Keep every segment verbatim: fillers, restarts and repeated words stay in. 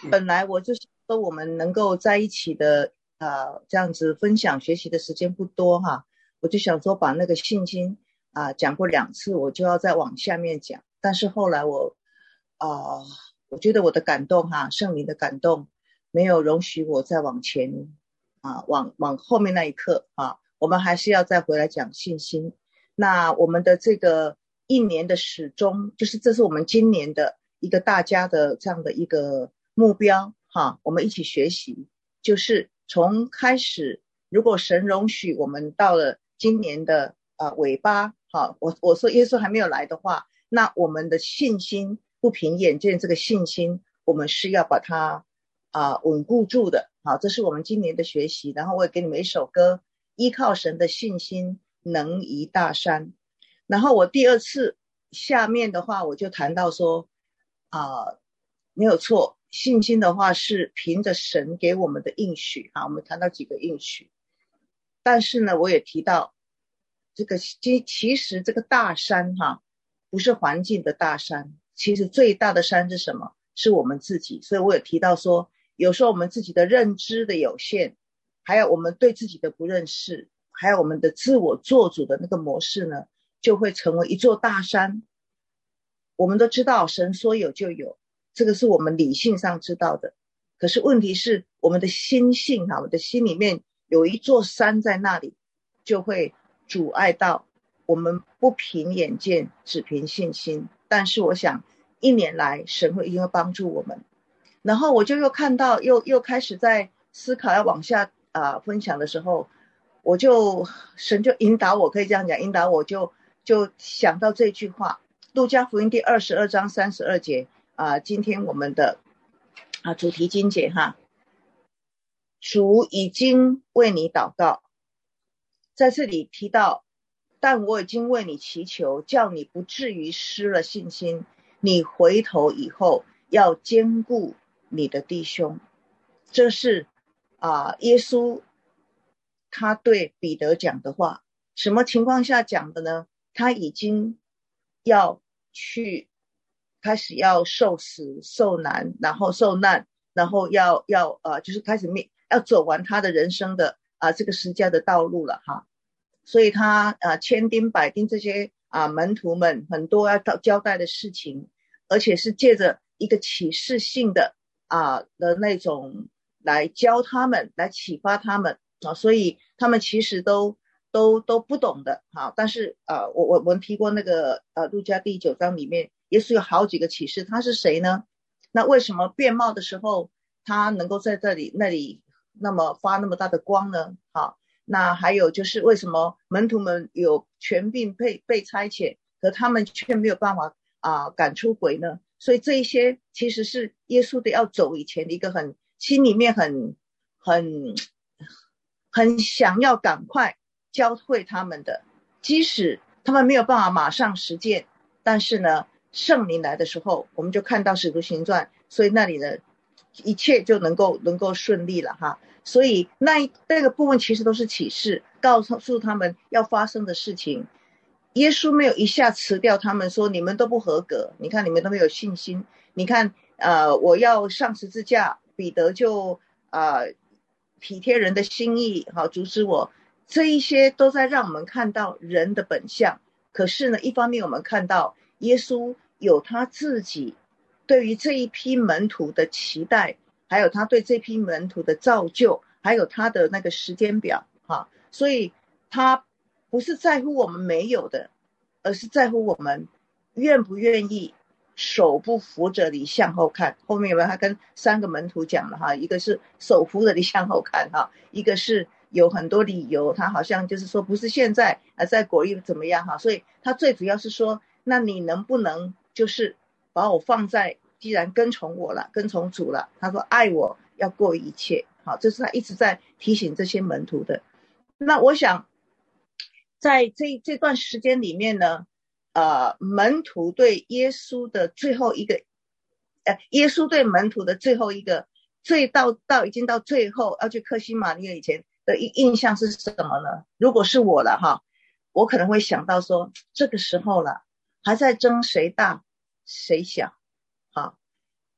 本来我就说我们能够在一起的呃这样子分享学习的时间不多哈，我就想说把那个信心啊、呃、讲过两次，我就要再往下面讲。但是后来我啊、呃、我觉得我的感动哈，圣灵的感动没有容许我再往前啊往往后面那一刻啊，我们还是要再回来讲信心。那我们的这个一年的始终，就是这是我们今年的一个大家的这样的一个目标哈，我们一起学习，就是从开始，如果神容许我们到了今年的呃尾巴哈，我我说耶稣还没有来的话，那我们的信心不凭眼见，这个信心我们是要把它啊、呃、稳固住的。好，这是我们今年的学习。然后我也给你们一首歌，依靠神的信心能移大山。然后我第二次下面的话我就谈到说啊、呃，没有错，信心的话是凭着神给我们的应许啊，我们谈到几个应许。但是呢我也提到这个其实这个大山哈，不是环境的大山，其实最大的山是什么？是我们自己。所以我也提到说，有时候我们自己的认知的有限，还有我们对自己的不认识，还有我们的自我做主的那个模式呢，就会成为一座大山。我们都知道神说有就有，这个是我们理性上知道的，可是问题是我们的心性哈，我们的心里面有一座山在那里，就会阻碍到我们不凭眼见，只凭信心。但是我想一年来神会一定会帮助我们。然后我就又看到又又开始在思考要往下啊、呃、分享的时候，我就神就引导我，可以这样讲，引导我就就想到这句话，路加福音第二十二章三十二节啊、呃，今天我们的啊主题经节哈，主已经为你祷告，在这里提到，但我已经为你祈求，叫你不至于失了信心，你回头以后要兼顾你的弟兄。这是啊、呃，耶稣他对彼得讲的话。什么情况下讲的呢？他已经要去开始要受死受难，然后受难，然后要要呃就是开始面要走完他的人生的啊、呃、这个十字架的道路了哈。所以他啊、呃、千叮百叮这些啊、呃、门徒们很多要交代的事情，而且是借着一个启示性的啊、呃、的那种来教他们，来启发他们啊，所以他们其实都都都不懂的哈。但是呃我我我们提过那个呃路加第九章里面，耶稣有好几个启示，他是谁呢？那为什么变貌的时候他能够在这里那里那么发那么大的光呢？好，那还有就是为什么门徒们有权柄被被差遣，可他们却没有办法啊、呃、赶出鬼呢？所以这一些其实是耶稣的要走以前的一个很心里面很很很想要赶快教会他们的，即使他们没有办法马上实践，但是呢圣灵来的时候，我们就看到使徒行传，所以那里的一切就能够能够顺利了哈。所以那那个部分其实都是启示，告诉他们要发生的事情。耶稣没有一下辞掉他们说你们都不合格，你看你们都没有信心，你看呃我要上十字架，彼得就呃体贴人的心意好阻止我，这一些都在让我们看到人的本相。可是呢一方面我们看到耶稣有他自己对于这一批门徒的期待，还有他对这批门徒的造就，还有他的那个时间表哈，所以他不是在乎我们没有的，而是在乎我们愿不愿意手不扶着你向后看。后面有没有他跟三个门徒讲了哈，一个是手扶着你向后看哈，一个是有很多理由，他好像就是说不是现在啊，在国内怎么样哈，所以他最主要是说那你能不能就是把我放在，既然跟从我了，跟从主了，他说爱我要过一切，好，这是他一直在提醒这些门徒的。那我想在这这段时间里面呢呃，门徒对耶稣的最后一个呃，耶稣对门徒的最后一个最到到已经到最后要去客西马尼以前的印象是什么呢？如果是我了哈，我可能会想到说这个时候了还在争谁大谁小，好，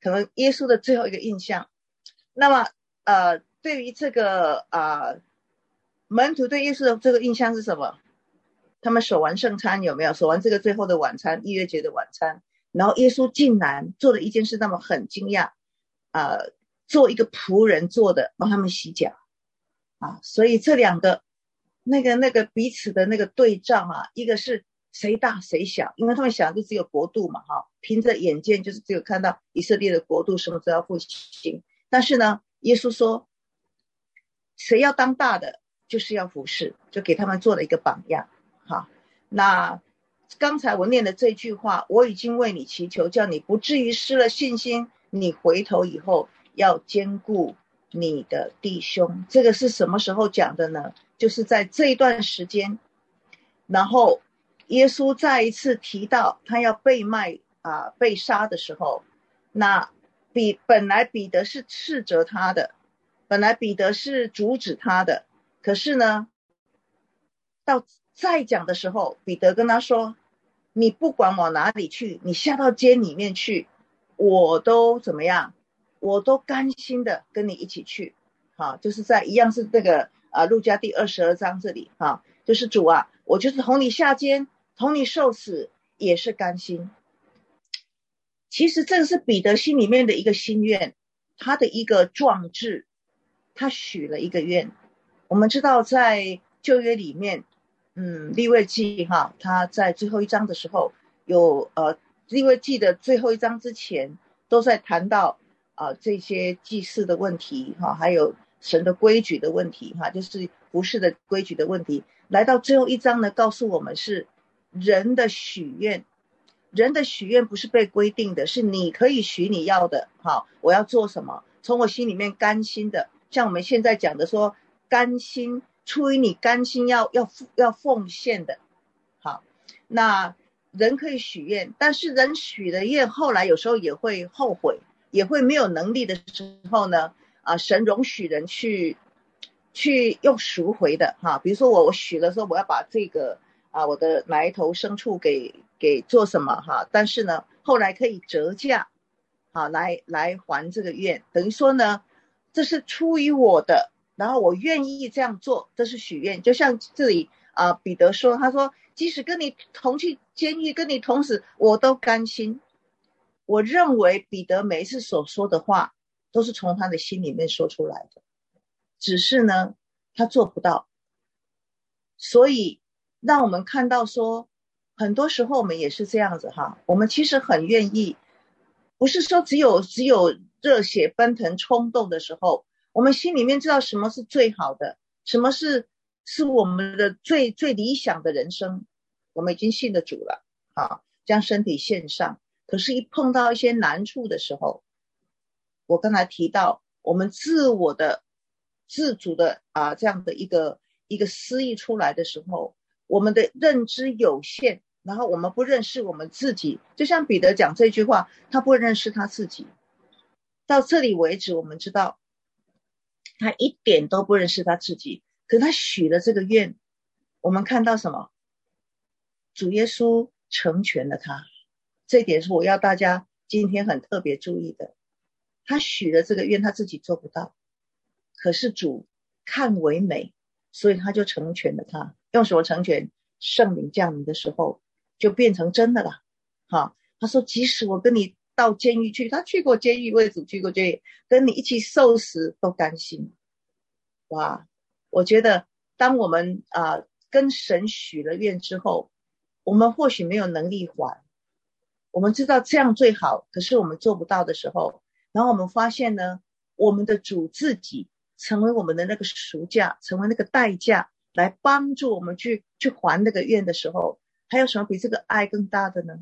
可能耶稣的最后一个印象。那么呃，对于这个啊、呃，门徒对耶稣的这个印象是什么？他们守完圣餐有没有？守完这个最后的晚餐，逾越节的晚餐，然后耶稣竟然做了一件事，他们很惊讶，呃，做一个仆人做的，帮他们洗脚啊。所以这两个那个那个彼此的那个对仗啊，一个是谁大谁小，因为他们想就只有国度嘛，哈，凭着眼见就是只有看到以色列的国度什么时候要复兴，但是呢，耶稣说，谁要当大的，就是要服侍，就给他们做了一个榜样。好，那刚才我念的这句话，我已经为你祈求，叫你不至于失了信心，你回头以后要兼顾你的弟兄。这个是什么时候讲的呢？就是在这一段时间，然后耶稣再一次提到他要被卖啊、呃、被杀的时候，那比本来彼得是斥责他的，本来彼得是阻止他的，可是呢，到再讲的时候，彼得跟他说，你不管往哪里去，你下到监里面去，我都怎么样，我都甘心的跟你一起去。好，就是在一样是这个啊路加第二十二章这里，哈，就是主啊，我就是同你下监，同你受死，也是甘心。其实这是彼得心里面的一个心愿，他的一个壮志，他许了一个愿。我们知道在旧约里面，嗯，利未记哈，他在最后一章的时候有呃，利未记的最后一章之前都在谈到啊、呃、这些祭祀的问题哈，还有神的规矩的问题哈，就是服事的规矩的问题。来到最后一章呢，告诉我们是人的许愿，人的许愿不是被规定的，是你可以许你要的。好，我要做什么，从我心里面甘心的，像我们现在讲的说甘心，出于你甘心要要要奉献的。好，那人可以许愿，但是人许的愿后来有时候也会后悔，也会没有能力的时候呢，啊，神容许人去去用赎回的哈。比如说我我许了说我要把这个啊我的哪一头牲畜给给做什么哈，但是呢后来可以折价啊来来还这个愿，等于说呢这是出于我的，然后我愿意这样做，这是许愿。就像这里啊彼得说，他说即使跟你同去监狱，跟你同死，我都甘心。我认为彼得每一次所说的话都是从他的心里面说出来的，只是呢他做不到。所以让我们看到说很多时候我们也是这样子哈，我们其实很愿意，不是说只有只有热血奔腾冲动的时候，我们心里面知道什么是最好的，什么是是我们的最最理想的人生，我们已经信了主了啊，将身体献上。可是一碰到一些难处的时候，我刚才提到我们自我的自主的啊这样的一个一个思意出来的时候，我们的认知有限，然后我们不认识我们自己。就像彼得讲这句话，他不认识他自己。到这里为止，我们知道他一点都不认识他自己，可他许了这个愿，我们看到什么？主耶稣成全了他。这一点是我要大家今天很特别注意的。他许了这个愿，他自己做不到，可是主看为美，所以他就成全了他。用什么成全？圣灵降临的时候就变成真的了。好，他说即使我跟你到监狱去，他去过监狱，为主去过监狱，跟你一起受死都甘心。哇，我觉得当我们啊、呃、跟神许了愿之后，我们或许没有能力还，我们知道这样最好，可是我们做不到的时候，然后我们发现呢，我们的主自己成为我们的那个赎价，成为那个代价，来帮助我们去去还那个愿的时候，还有什么比这个爱更大的呢？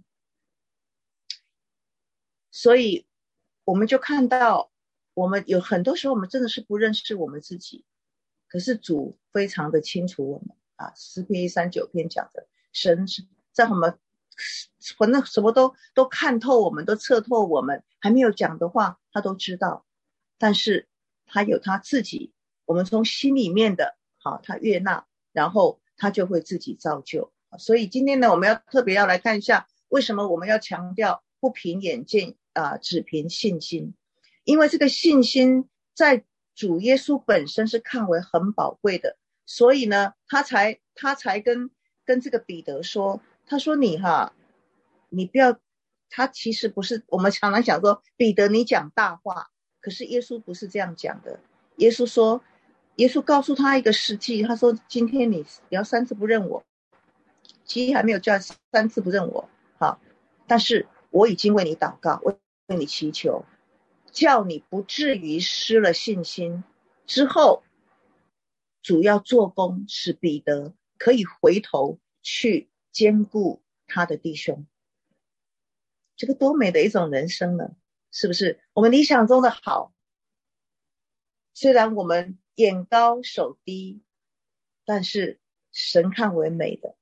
所以我们就看到，我们有很多时候我们真的是不认识我们自己，可是主非常的清楚我们啊。诗篇一三九篇讲的，神在我们反正什么都都看透我们，都测透我们，还没有讲的话他都知道，但是他有他自己，我们从心里面的好他悦纳，然后他就会自己造就。所以今天呢，我们要特别要来看一下，为什么我们要强调不凭眼见啊，只凭信心，因为这个信心在主耶稣本身是看为很宝贵的，所以呢，他才他才跟跟这个彼得说，他说你哈，你不要，他其实不是，我们常常想说彼得你讲大话，可是耶稣不是这样讲的。耶稣说，耶稣告诉他一个实际，他说今天你要三次不认我，其实还没有叫三次不认我，好，但是我已经为你祷告，为你祈求，叫你不至于失了信心。之后主要做工使彼得可以回头去兼顾他的弟兄。这个多美的一种人生呢，是不是？我们理想中的好，虽然我们眼高手低，但是神看为美的，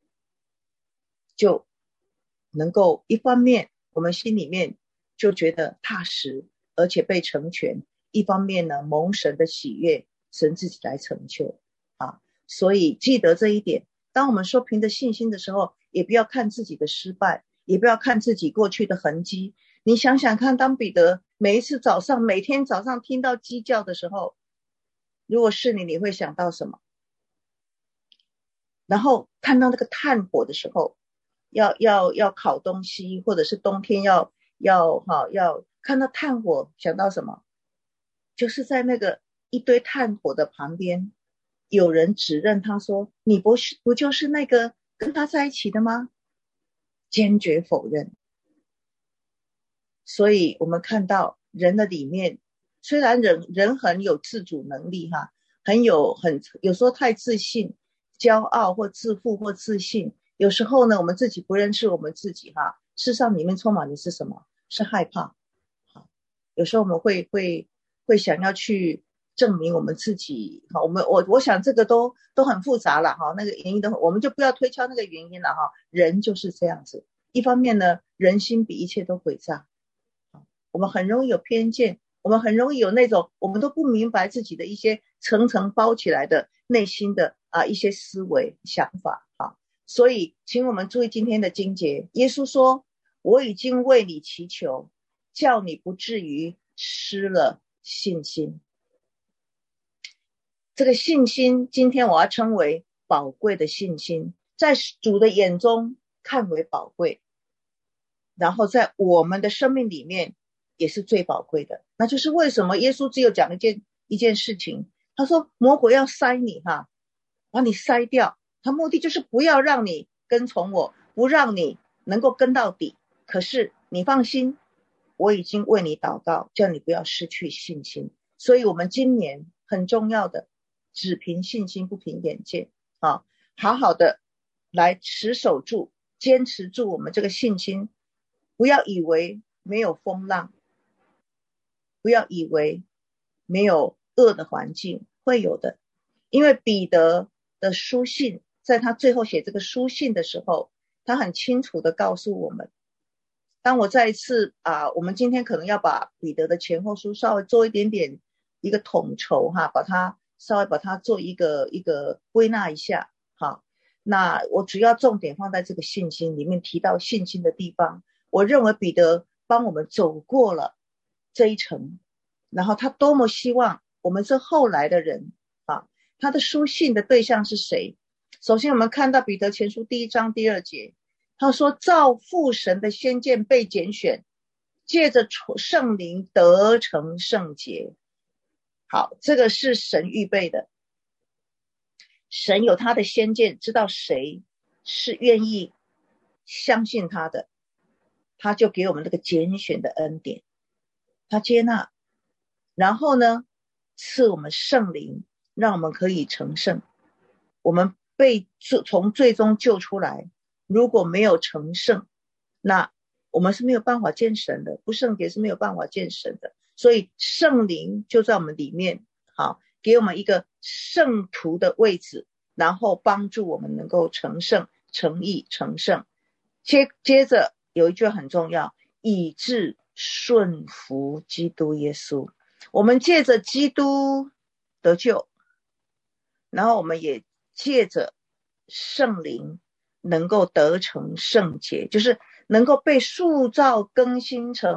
就能够一方面我们心里面就觉得踏实，而且被成全，一方面呢蒙神的喜悦，神自己来成就啊。所以记得这一点，当我们说凭着信心的时候，也不要看自己的失败，也不要看自己过去的痕迹。你想想看，当彼得每一次早上每天早上听到鸡叫的时候，如果是你，你会想到什么？然后看到那个炭火的时候，要要要烤东西，或者是冬天要要哈要看到炭火，想到什么？就是在那个一堆炭火的旁边，有人指认他说：“你不是不就是那个跟他在一起的吗？”坚决否认。所以我们看到人的里面，虽然人人很有自主能力哈，很有很有时候太自信、骄傲或自负或自信，有时候呢我们自己不认识我们自己哈，事实上里面充满的是什么？是害怕。有时候我们会会会想要去证明我们自己，好，我们我我想这个都都很复杂了哈，那个原因的我们就不要推敲那个原因了哈。人就是这样子，一方面呢，人心比一切都诡诈，我们很容易有偏见，我们很容易有那种我们都不明白自己的一些层层包起来的内心的啊一些思维想法啊。所以请我们注意今天的经节，耶稣说：“我已经为你祈求，叫你不至于失了信心。”这个信心，今天我要称为宝贵的信心，在主的眼中看为宝贵，然后在我们的生命里面也是最宝贵的。那就是为什么耶稣只有讲一件一件事情，他说魔鬼要塞你哈，把你塞掉，他目的就是不要让你跟从我，不让你能够跟到底。可是你放心，我已经为你祷告，叫你不要失去信心。所以我们今年很重要的，只凭信心不凭眼见啊，好好的来持守住，坚持住我们这个信心。不要以为没有风浪，不要以为没有恶的环境，会有的。因为彼得的书信，在他最后写这个书信的时候，他很清楚的告诉我们，当我再一次啊，我们今天可能要把彼得的前后书稍微做一点点一个统筹哈，把它稍微把它做一个一个归纳一下哈。那我主要重点放在这个信心里面，提到信心的地方，我认为彼得帮我们走过了这一程，然后他多么希望我们这后来的人啊，他的书信的对象是谁？首先我们看到彼得前书第一章第二节，他说照父神的先见被拣选，借着圣灵得成圣洁。好，这个是神预备的，神有他的先见，知道谁是愿意相信他的，他就给我们这个拣选的恩典，他接纳，然后呢赐我们圣灵，让我们可以成圣。我们被从最终救出来，如果没有成圣，那我们是没有办法见神的，不圣洁是没有办法见神的。所以圣灵就在我们里面，好，给我们一个圣徒的位置，然后帮助我们能够成圣、成义、成圣。接接着有一句很重要，以致顺服基督耶稣。我们借着基督得救，然后我们也借着圣灵能够得成圣洁，就是能够被塑造更新成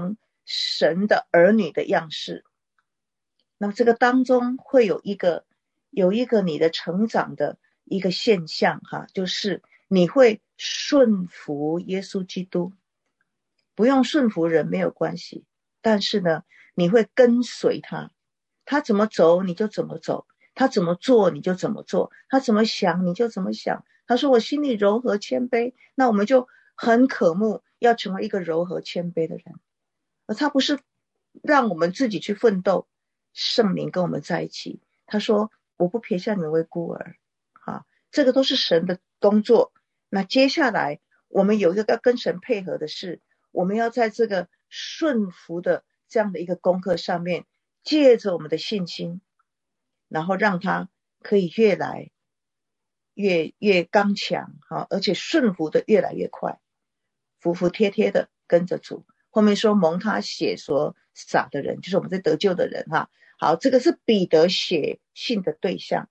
神的儿女的样式。那么这个当中会有一个有一个你的成长的一个现象哈，就是你会顺服耶稣基督。不用顺服人没有关系，但是呢你会跟随他，他怎么走你就怎么走，他怎么做你就怎么做，他怎么想你就怎么想。他说我心里柔和谦卑，那我们就很渴慕要成为一个柔和谦卑的人。而他不是让我们自己去奋斗，圣灵跟我们在一起，他说我不撇下你们为孤儿啊，这个都是神的工作。那接下来我们有一个要跟神配合的是，我们要在这个顺服的这样的一个功课上面，借着我们的信心，然后让它可以越来越越刚强啊，而且顺服的越来越快，服服帖帖的跟着主。后面说蒙他血所洒的人，就是我们在得救的人哈。好，这个是彼得写信的对象。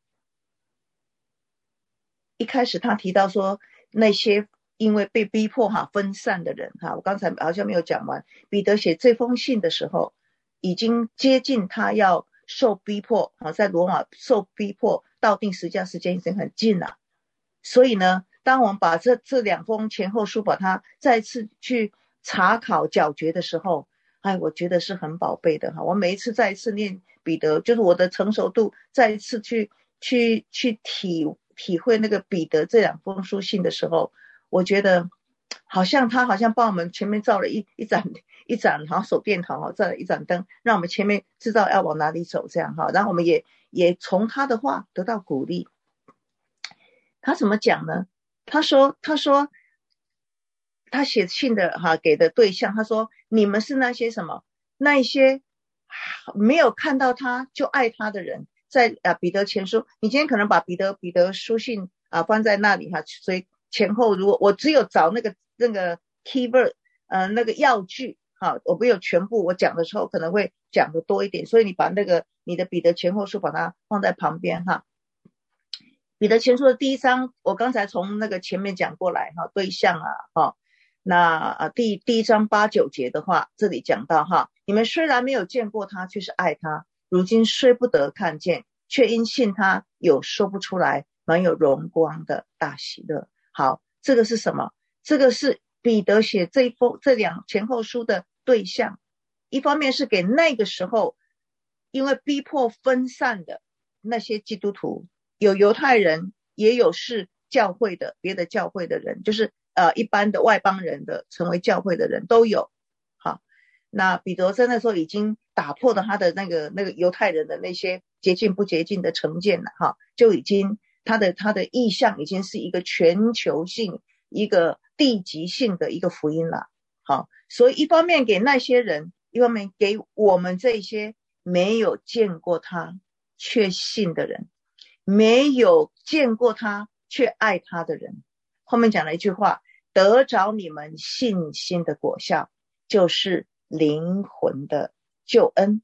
一开始他提到说那些因为被逼迫哈分散的人哈，我刚才好像没有讲完。彼得写这封信的时候，已经接近他要受逼迫啊，在罗马受逼迫到定十字架时间已经很近了。所以呢，当我们把这这两封前后书把它再次去查考咀嚼的时候，哎，我觉得是很宝贝的哈。我每一次再一次念彼得，就是我的成熟度再一次去去去体体会那个彼得这两封书信的时候，我觉得好像他好像帮我们前面照了一一盏一盏好像手电筒哈，照了一盏灯，让我们前面知道要往哪里走这样哈。然后我们也也从他的话得到鼓励。他怎么讲呢？他说他说他写信的哈给的对象，他说你们是那些什么？那一些没有看到他就爱他的人。在啊彼得前书，你今天可能把彼得彼得书信啊放在那里哈，所以前后如果我只有找那个那个 keyword 呃那个要句哈，我没有全部，我讲的时候可能会讲的多一点，所以你把那个你的彼得前后书把它放在旁边哈。彼得前书的第一章，我刚才从那个前面讲过来哈，对象啊哈，那啊第第一章八九节的话，这里讲到哈，你们虽然没有见过他，却是爱他，如今虽不得看见，却因信他有说不出来满有荣光的大喜乐。好，这个是什么？这个是彼得写这一封这两前后书的对象，一方面是给那个时候因为逼迫分散的那些基督徒，有犹太人，也有是教会的别的教会的人，就是呃一般的外邦人的成为教会的人都有。好，那彼得在那时候已经打破了他的那个那个犹太人的那些洁净不洁净的成见了哈，就已经他的他的意向已经是一个全球性一个地级性的一个福音了。好，所以一方面给那些人，一方面给我们这些没有见过他却信的人，没有见过他却爱他的人。后面讲了一句话，得着你们信心的果效，就是灵魂的救恩。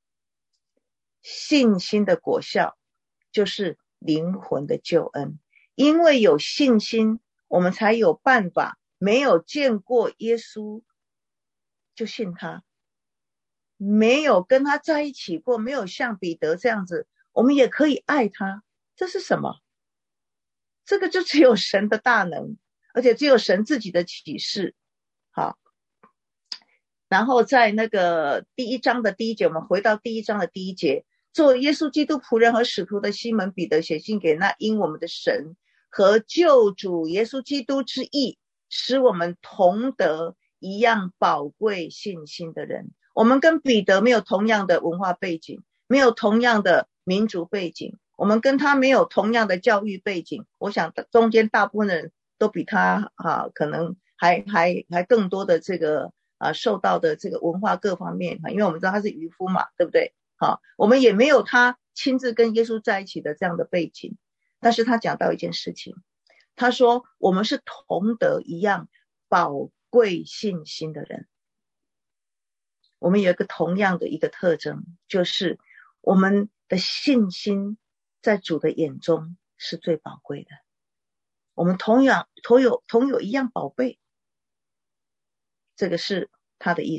信心的果效就是灵魂的救恩，因为有信心，我们才有办法，没有见过耶稣就信他，没有跟他在一起过，没有像彼得这样子，我们也可以爱他。这是什么？这个就只有神的大能，而且只有神自己的启示。好，然后在那个第一章的第一节，我们回到第一章的第一节，做耶稣基督仆人和使徒的西门彼得写信给那因我们的神和救主耶稣基督之义，使我们同得一样宝贵信心的人。我们跟彼得没有同样的文化背景，没有同样的民族背景，我们跟他没有同样的教育背景，我想中间大部分人都比他啊，可能还还还更多的这个啊受到的这个文化各方面，因为我们知道他是渔夫嘛，对不对？好，我们也没有他亲自跟耶稣在一起的这样的背景。但是他讲到一件事情，他说我们是同得一样宝贵信心的人。我们有一个同样的一个特征，就是我们的信心在主的眼中是最宝贵的，我们同样同有同有一样宝贝，这个是他的意思。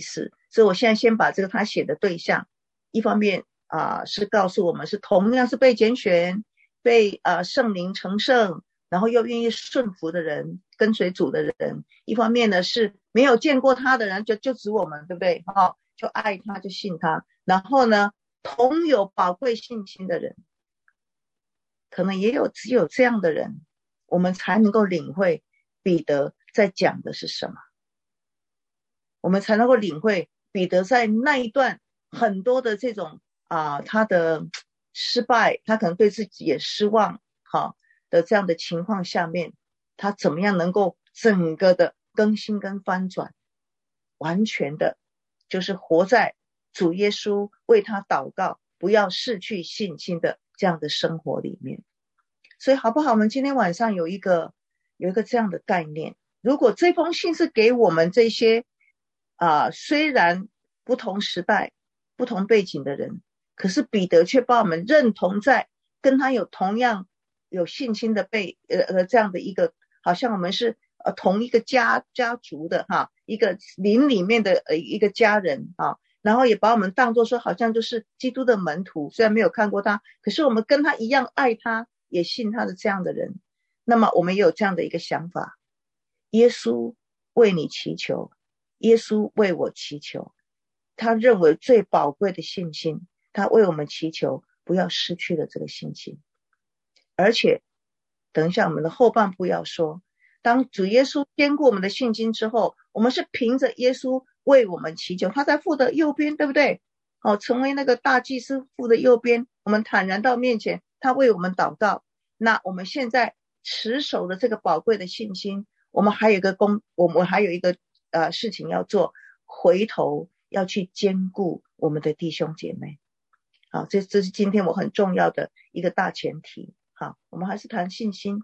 所以我现在先把这个他写的对象，一方面啊、呃、是告诉我们是同样是被拣选，被啊、呃、圣灵成圣，然后又愿意顺服的人，跟随主的人；一方面呢是没有见过他的人，就就指我们，对不对？哈、哦，就爱他，就信他。然后呢，同有宝贵信心的人，可能也有只有这样的人，我们才能够领会彼得在讲的是什么，我们才能够领会彼得在那一段很多的这种啊、呃，他的失败，他可能对自己也失望，好的这样的情况下面，他怎么样能够整个的更新跟翻转，完全的就是活在主耶稣为他祷告，不要失去信心的这样的生活里面。所以好不好，我们今天晚上有一个有一个这样的概念，如果这封信是给我们这些啊、呃，虽然不同时代不同背景的人，可是彼得却把我们认同在跟他有同样有信心的被呃呃这样的一个，好像我们是呃同一个家家族的哈，一个灵里面的呃一个家人啊，然后也把我们当作说好像就是基督的门徒，虽然没有看过他，可是我们跟他一样爱他，也信他的这样的人。那么我们也有这样的一个想法，耶稣为你祈求，耶稣为我祈求，他认为最宝贵的信心，他为我们祈求不要失去了这个信心。而且等一下我们的后半部要说，当主耶稣坚固我们的信心之后，我们是凭着耶稣为我们祈求，他在父的右边，对不对？哦，成为那个大祭司父的右边，我们坦然到面前，他为我们祷告。那我们现在持守的这个宝贵的信心，我们还有一个工，我们还有一个呃事情要做，回头要去兼顾我们的弟兄姐妹。好，这这是今天我很重要的一个大前提。好，我们还是谈信心。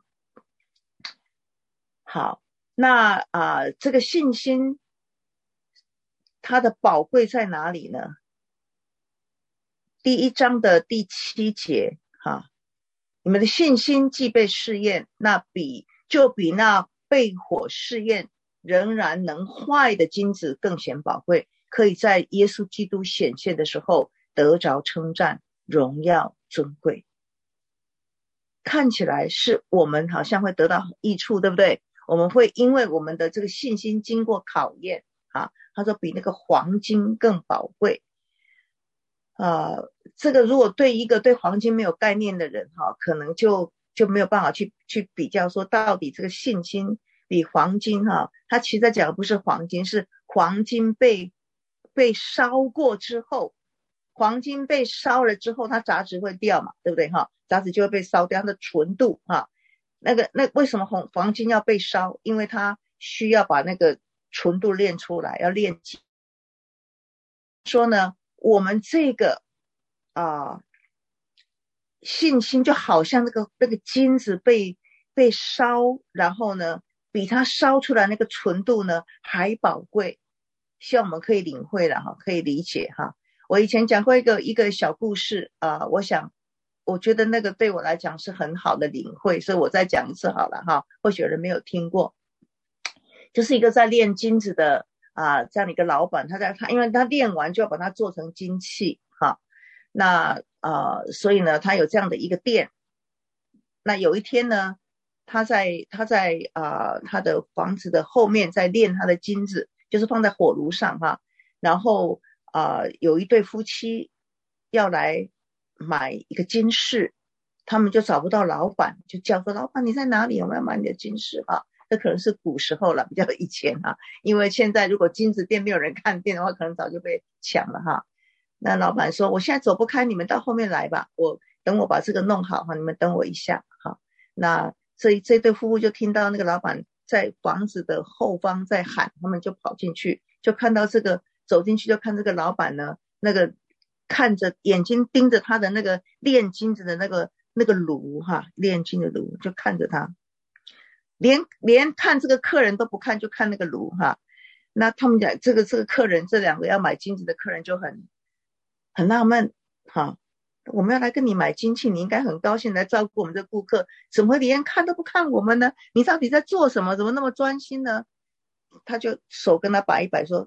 好，那啊、呃，这个信心它的宝贵在哪里呢？第一章的第七节，哈，你们的信心既被试验，那比就比那被火试验仍然能坏的金子更显宝贵，可以在耶稣基督显现的时候得着称赞、荣耀、尊贵。看起来是我们好像会得到益处，对不对？我们会因为我们的这个信心经过考验啊，他说比那个黄金更宝贵。呃，这个如果对一个对黄金没有概念的人哈，可能就就没有办法去去比较说到底这个信心比黄金哈，他其实在讲的不是黄金，是黄金被被烧过之后，黄金被烧了之后，它杂质会掉嘛，对不对哈？杂质就会被烧掉，它的纯度哈，那个那为什么黄黄金要被烧？因为它需要把那个纯度炼出来，要炼金。说呢，我们这个啊、呃、信心就好像那个那个金子被被烧，然后呢比它烧出来那个纯度呢还宝贵。希望我们可以领会了哈，可以理解哈。我以前讲过一个一个小故事啊、呃，我想我觉得那个对我来讲是很好的领会，所以我再讲一次好了哈，或许有人没有听过。就是一个在炼金子的啊、呃、这样的一个老板，他在他因为他炼完就要把它做成金器哈，那呃所以呢他有这样的一个店。那有一天呢，他在他在啊、呃、他的房子的后面在炼他的金子，就是放在火炉上哈，然后啊、呃、有一对夫妻要来买一个金饰，他们就找不到老板，就叫说老板你在哪里，我们要买你的金饰哈。这可能是古时候了，比较以前哈，因为现在如果金子店没有人看店的话，可能早就被抢了哈。那老板说我现在走不开，你们到后面来吧，我等我把这个弄好哈，你们等我一下哈。那这这对夫妇就听到那个老板在房子的后方在喊，他们就跑进去，就看到这个走进去就看这个老板呢，那个看着眼睛盯着他的那个炼金子的那个那个炉哈，炼金的炉就看着他。连连看这个客人都不看，就看那个炉哈。那他们讲这个这个客人，这两个要买金子的客人就很很纳闷哈。我们要来跟你买金器，你应该很高兴来照顾我们的顾客，怎么会连看都不看我们呢？你到底在做什么？怎么那么专心呢？他就手跟他摆一摆说，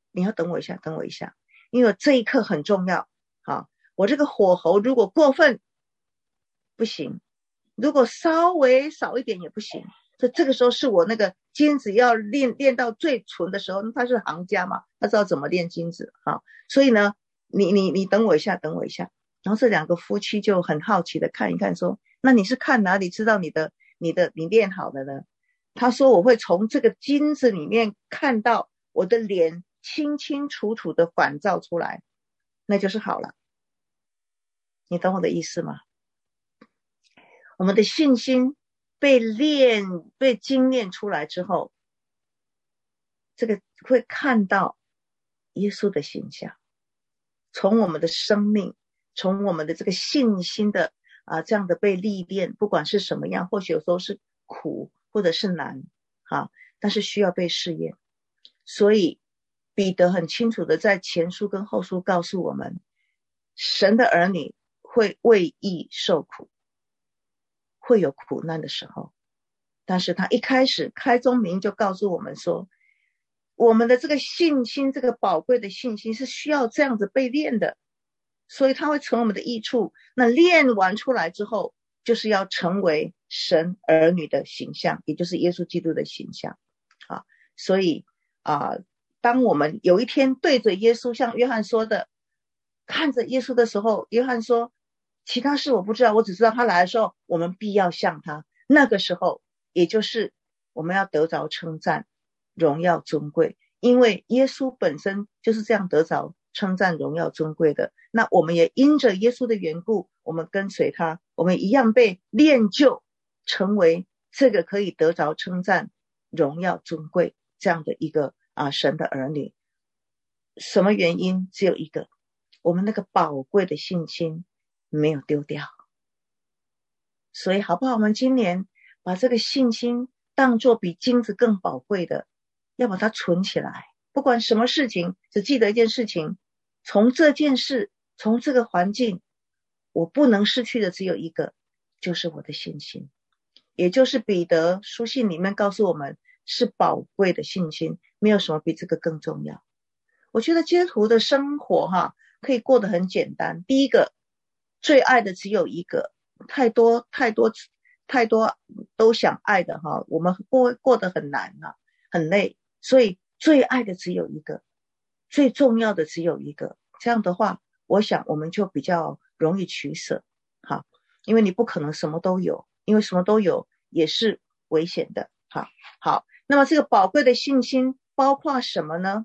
你要等我一下，等我一下，因为这一刻很重要。好，我这个火候如果过分不行，如果稍微少一点也不行。所以这个时候是我那个金子要炼炼到最纯的时候，他是行家嘛，他知道怎么炼金子。好，所以呢，你你你等我一下，等我一下。然后这两个夫妻就很好奇的看一看，说：那你是看哪里知道你的你的你炼好的呢？他说：我会从这个金子里面看到我的脸清清楚楚的反照出来，那就是好了。你懂我的意思吗？我们的信心被练被精炼出来之后，这个会看到耶稣的形象，从我们的生命，从我们的这个信心的啊这样的被历练，不管是什么样，或许有时候是苦或者是难啊，但是需要被试验。所以彼得很清楚的在前书跟后书告诉我们，神的儿女会为义受苦，会有苦难的时候。但是他一开始开宗明就告诉我们说，我们的这个信心，这个宝贵的信心是需要这样子被练的，所以它会成我们的益处。那练完出来之后，就是要成为神儿女的形象，也就是耶稣基督的形象啊。所以啊，当我们有一天对着耶稣，像约翰说的，看着耶稣的时候，约翰说其他事我不知道，我只知道他来的时候我们必要像他。那个时候也就是我们要得着称赞荣耀尊贵，因为耶稣本身就是这样得着称赞荣耀尊贵的。那我们也因着耶稣的缘故，我们跟随他，我们一样被练就成为这个可以得着称赞荣耀尊贵这样的一个啊神的儿女。什么原因？只有一个，我们那个宝贵的信心没有丢掉。所以好不好，我们今年把这个信心当作比金子更宝贵的，要把它存起来。不管什么事情，只记得一件事情，从这件事，从这个环境，我不能失去的只有一个，就是我的信心。也就是彼得书信里面告诉我们，是宝贵的信心，没有什么比这个更重要。我觉得基督徒的生活哈，可以过得很简单。第一个，最爱的只有一个，太多太多太多都想爱的哈，我们过过得很难啊，很累。所以最爱的只有一个，最重要的只有一个。这样的话，我想我们就比较容易取舍哈，因为你不可能什么都有，因为什么都有也是危险的哈。好，那么这个宝贵的信心包括什么呢？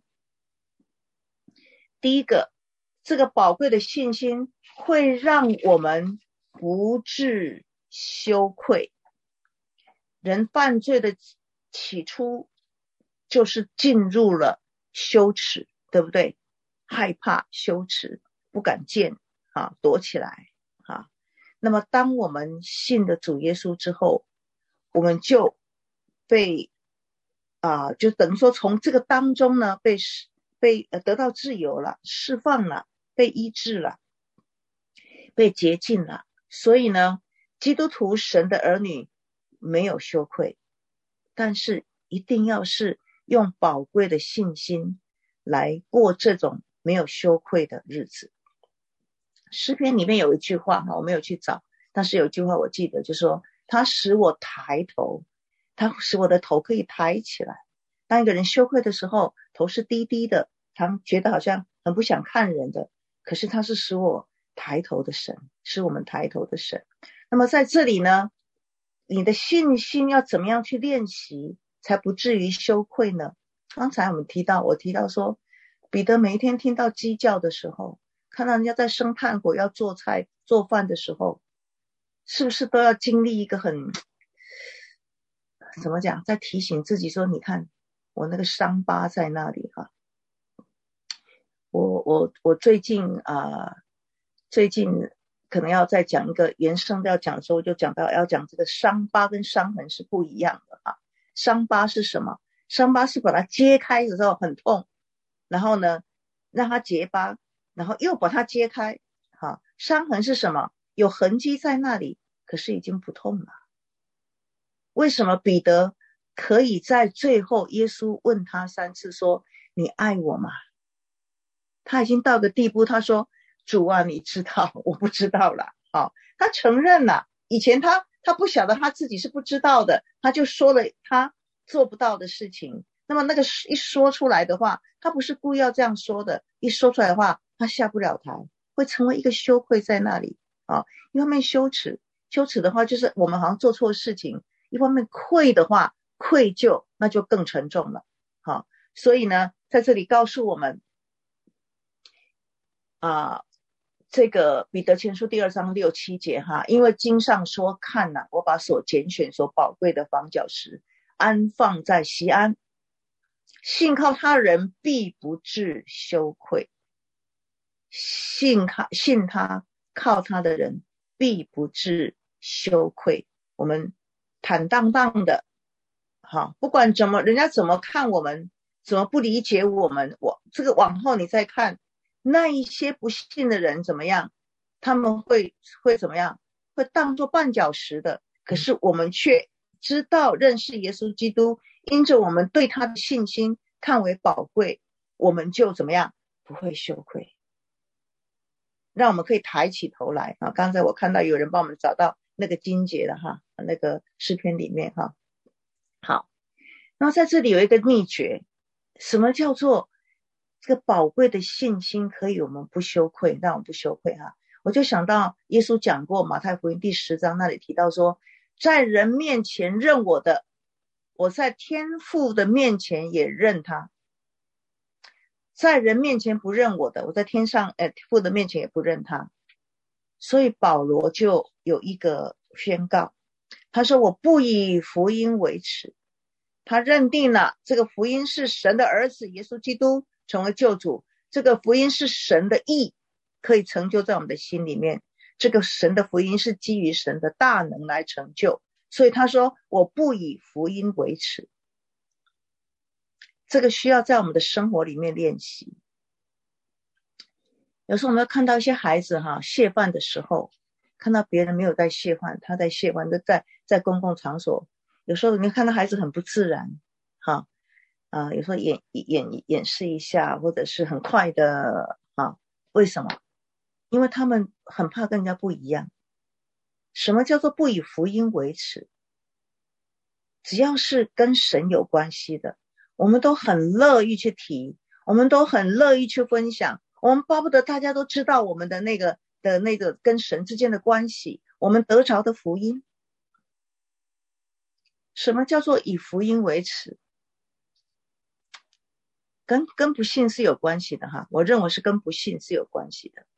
第一个，这个宝贵的信心会让我们不致羞愧。人犯罪的起初就是进入了羞耻，对不对？害怕、羞耻，不敢见啊，躲起来啊。那么当我们信了主耶稣之后，我们就被啊，就等于说从这个当中呢，被被得到自由了，释放了，被医治了，被洁净了。所以呢，基督徒神的儿女没有羞愧，但是一定要是用宝贵的信心来过这种没有羞愧的日子。诗篇里面有一句话，我没有去找，但是有一句话我记得，就是说他使我抬头，他使我的头可以抬起来。当一个人羞愧的时候，头是低低的，常觉得好像很不想看人的，可是他是使我抬头的神，使我们抬头的神。那么在这里呢，你的信心要怎么样去练习才不至于羞愧呢？刚才我们提到我提到说，彼得每一天听到鸡叫的时候，看到人家在生炭火要做菜做饭的时候，是不是都要经历一个很怎么讲，在提醒自己说，你看我那个伤疤在那里哈。我我我最近啊、呃，最近可能要再讲一个延伸要讲的时候，就讲到要讲这个伤疤跟伤痕是不一样的哈。伤疤是什么？伤疤是把它揭开的时候很痛，然后呢让它结疤，然后又把它揭开哈。伤痕是什么？有痕迹在那里，可是已经不痛了。为什么彼得可以在最后耶稣问他三次说，你爱我吗？ 他已经到个地步，他说主啊你知道，我不知道了。好，他承认了，以前他他不晓得他自己是不知道的，他就说了他做不到的事情。那么那个一说出来的话，他不是故意要这样说的，一说出来的话他下不了台，会成为一个羞愧在那里啊。一方面羞耻，羞耻的话就是我们好像做错事情，一方面愧的话，愧疚那就更沉重了。好，所以呢在这里告诉我们啊，这个彼得前书第二章六七节哈，因为经上说，看哪、啊，我把所拣选所宝贵的房角石安放在锡安，信靠他人必不致羞愧，信他信他靠他的人必不致羞愧。我们坦荡荡的，好，不管怎么人家怎么看我们，怎么不理解我们，我这个往后你再看那一些不信的人怎么样，他们会会怎么样，会当作绊脚石的。可是我们却知道认识耶稣基督，因着我们对他的信心看为宝贵，我们就怎么样，不会羞愧，让我们可以抬起头来啊！刚才我看到有人帮我们找到那个经节了哈，那个诗篇里面哈。好，然后在这里有一个秘诀，什么叫做这个宝贵的信心可以我们不羞愧，让我们不羞愧哈。我就想到耶稣讲过马太福音第十章那里提到说，在人面前认我的，我在天父的面前也认他。在人面前不认我的，我在天上呃父的面前也不认他。所以保罗就有一个宣告，他说我不以福音为耻。他认定了这个福音是神的儿子耶稣基督成为救主，这个福音是神的义，可以成就在我们的心里面，这个神的福音是基于神的大能来成就。所以他说我不以福音为耻，这个需要在我们的生活里面练习。有时候我们要看到一些孩子哈，谢饭的时候看到别人没有在谢饭，他在谢饭，在在公共场所，有时候你看到孩子很不自然哈，啊、呃，有时候演演演示一下，或者是很快的啊，为什么？因为他们很怕跟人家不一样。什么叫做不以福音为耻？只要是跟神有关系的，我们都很乐意去提，我们都很乐意去分享，我们巴不得大家都知道我们的那个的那个跟神之间的关系，我们得着的福音。什么叫做以福音为耻？跟跟不信是有关系的哈，我认为是跟不信是有关系的。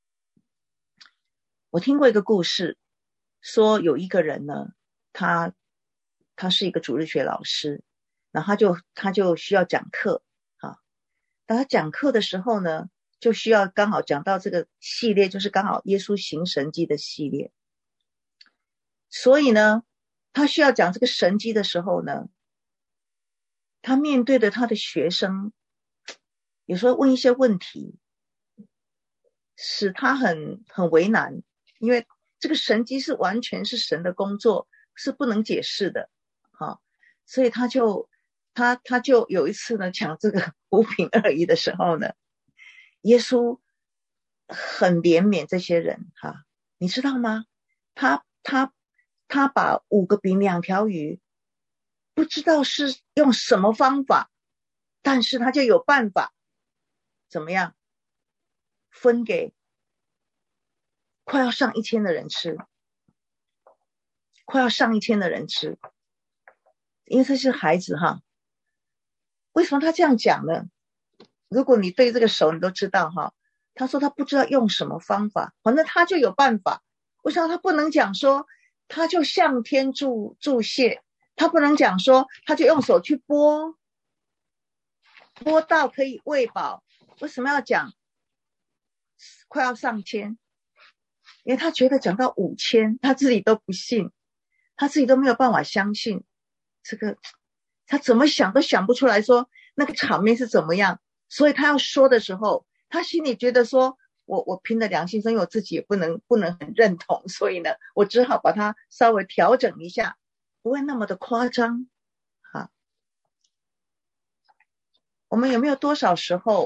我听过一个故事，说有一个人呢，他他是一个主日学老师，然后他就他就需要讲课啊。当他讲课的时候呢，就需要刚好讲到这个系列，就是刚好耶稣行神迹的系列。所以呢，他需要讲这个神迹的时候呢，他面对的他的学生，有时候问一些问题，使他很很为难，因为这个神迹是完全是神的工作，是不能解释的，好，所以他就他他就有一次呢，讲这个五饼二鱼的时候呢，耶稣很怜悯这些人哈，你知道吗？他他他把五个饼两条鱼，不知道是用什么方法，但是他就有办法，怎么样分给快要上一千的人吃，快要上一千的人吃，因为这是孩子哈。为什么他这样讲呢？如果你对这个熟，你都知道哈。他说他不知道用什么方法，反正他就有办法。为什么他不能讲说他就向天注注泻？他不能讲说他就用手去拨，拨到可以喂饱。为什么要讲快要上千？因为他觉得讲到五千，他自己都不信，他自己都没有办法相信这个，他怎么想都想不出来说那个场面是怎么样。所以他要说的时候，他心里觉得说我我凭着良心说，因为我自己也不能不能很认同，所以呢我只好把它稍微调整一下，不会那么的夸张啊。我们有没有多少时候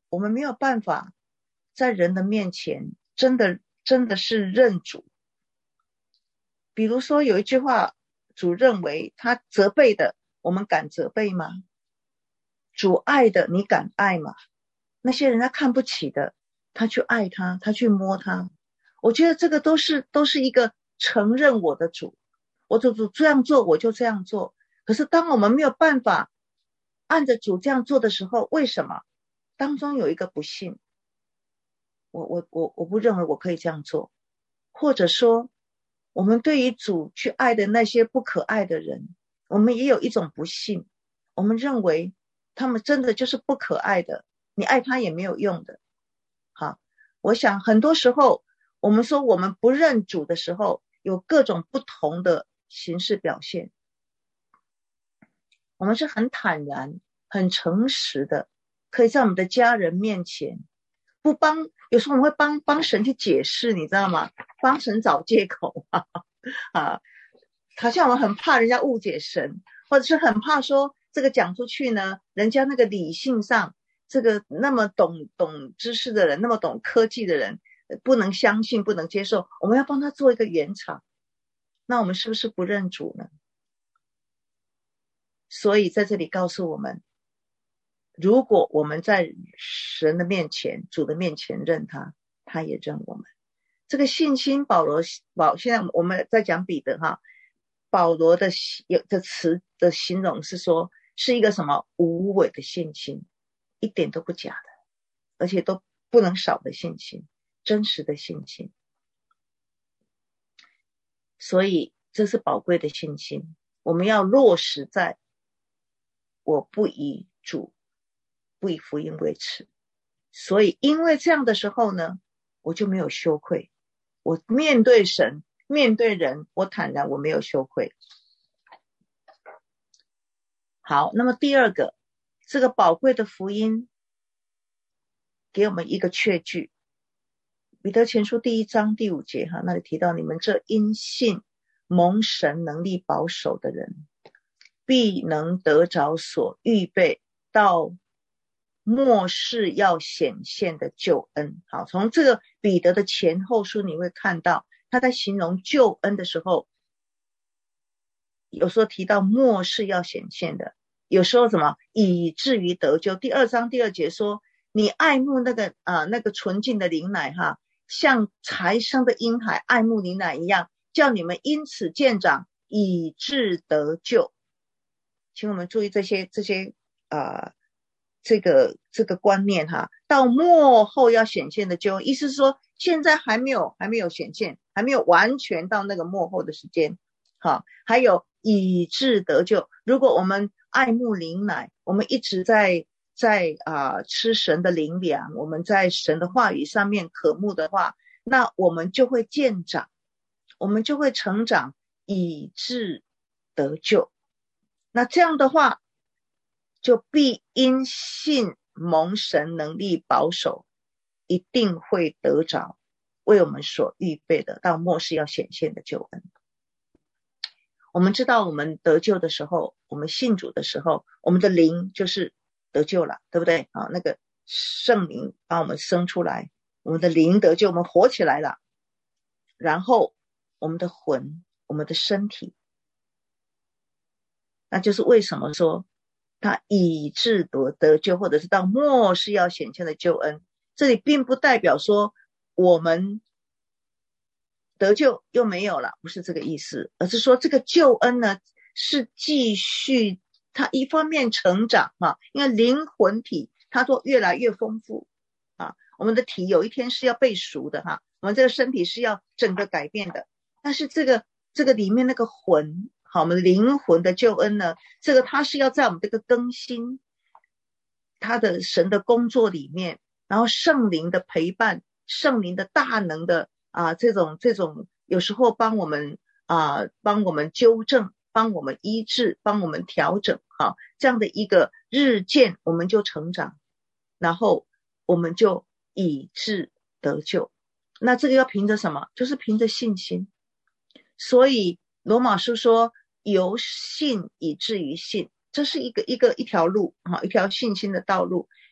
我们没有办法在人的面前真的真的是认主。比如说有一句话，主认为他责备的，我们敢责备吗？主爱的，你敢爱吗？那些人家看不起的，他去爱他，他去摸他。我觉得这个都是都是一个承认我的主，我的主这样做，我就这样做。可是当我们没有办法按着主这样做的时候，为什么？当中有一个不信，我我我我不认为我可以这样做，或者说我们对于主去爱的那些不可爱的人，我们也有一种不信，我们认为他们真的就是不可爱的，你爱他也没有用的。好，我想很多时候我们说我们不认主的时候，有各种不同的形式表现。我们是很坦然很诚实的，可以在我们的家人面前不帮，有时候我们会帮帮神去解释，你知道吗？帮神找借口啊，啊，好像我们很怕人家误解神，或者是很怕说这个讲出去呢，人家那个理性上，这个那么懂懂知识的人，那么懂科技的人，不能相信，不能接受，我们要帮他做一个圆场，那我们是不是不认主呢？所以在这里告诉我们，如果我们在神的面前，主的面前认他，他也认我们。这个信心，保罗保现在我们在讲彼得哈，保罗的有的词的形容是说，是一个什么无伪的信心，一点都不假的，而且都不能少的信心，真实的信心。所以这是宝贵的信心，我们要落实在我不以主不以福音为耻。所以因为这样的时候呢，我就没有羞愧，我面对神面对人，我坦然，我没有羞愧。好，那么第二个，这个宝贵的福音给我们一个确据，彼得前书第一章第五节哈，那里提到你们这因信蒙神能力保守的人，必能得着所预备到末世要显现的救恩。好，从这个彼得的前后书你会看到，他在形容救恩的时候，有时候提到末世要显现的，有时候什么以至于得救。第二章第二节说，你爱慕那个啊、呃、那个纯净的灵奶哈，像才生的婴孩爱慕灵奶一样，叫你们因此渐长，以致得救。请我们注意这些这些啊、呃、这个这个观念哈，到末后要显现的救恩，意思是说现在还没有还没有显现，还没有完全到那个末后的时间。好，还有以致得救。如果我们爱慕灵奶，我们一直在在啊、呃、吃神的灵粮，我们在神的话语上面渴慕的话，那我们就会渐长，我们就会成长，以致得救。那这样的话，就必因信蒙神能力保守，一定会得着为我们所预备的到末世要显现的救恩。我们知道我们得救的时候，我们信主的时候，我们的灵就是得救了，对不对啊？那个圣灵把我们生出来，我们的灵得救，我们活起来了。然后我们的魂，我们的身体，那就是为什么说他以致得得救，或者是到末世要显现的救恩。这里并不代表说我们得救又没有了，不是这个意思，而是说这个救恩呢是继续，它一方面成长啊，因为灵魂体它都越来越丰富啊，我们的体有一天是要被赎的哈，我们这个身体是要整个改变的，但是这个这个里面那个魂，好，我们灵魂的救恩呢，这个它是要在我们这个更新，它的神的工作里面，然后圣灵的陪伴，圣灵的大能的啊，这种这种有时候帮我们啊，帮我们纠正，帮我们医治，帮我们调整，好，这样的一个日渐我们就成长，然后我们就以致得救。那这个要凭着什么？就是凭着信心。所以罗马书说由信以至于信，这是一个一个一条路，一条信心的道路。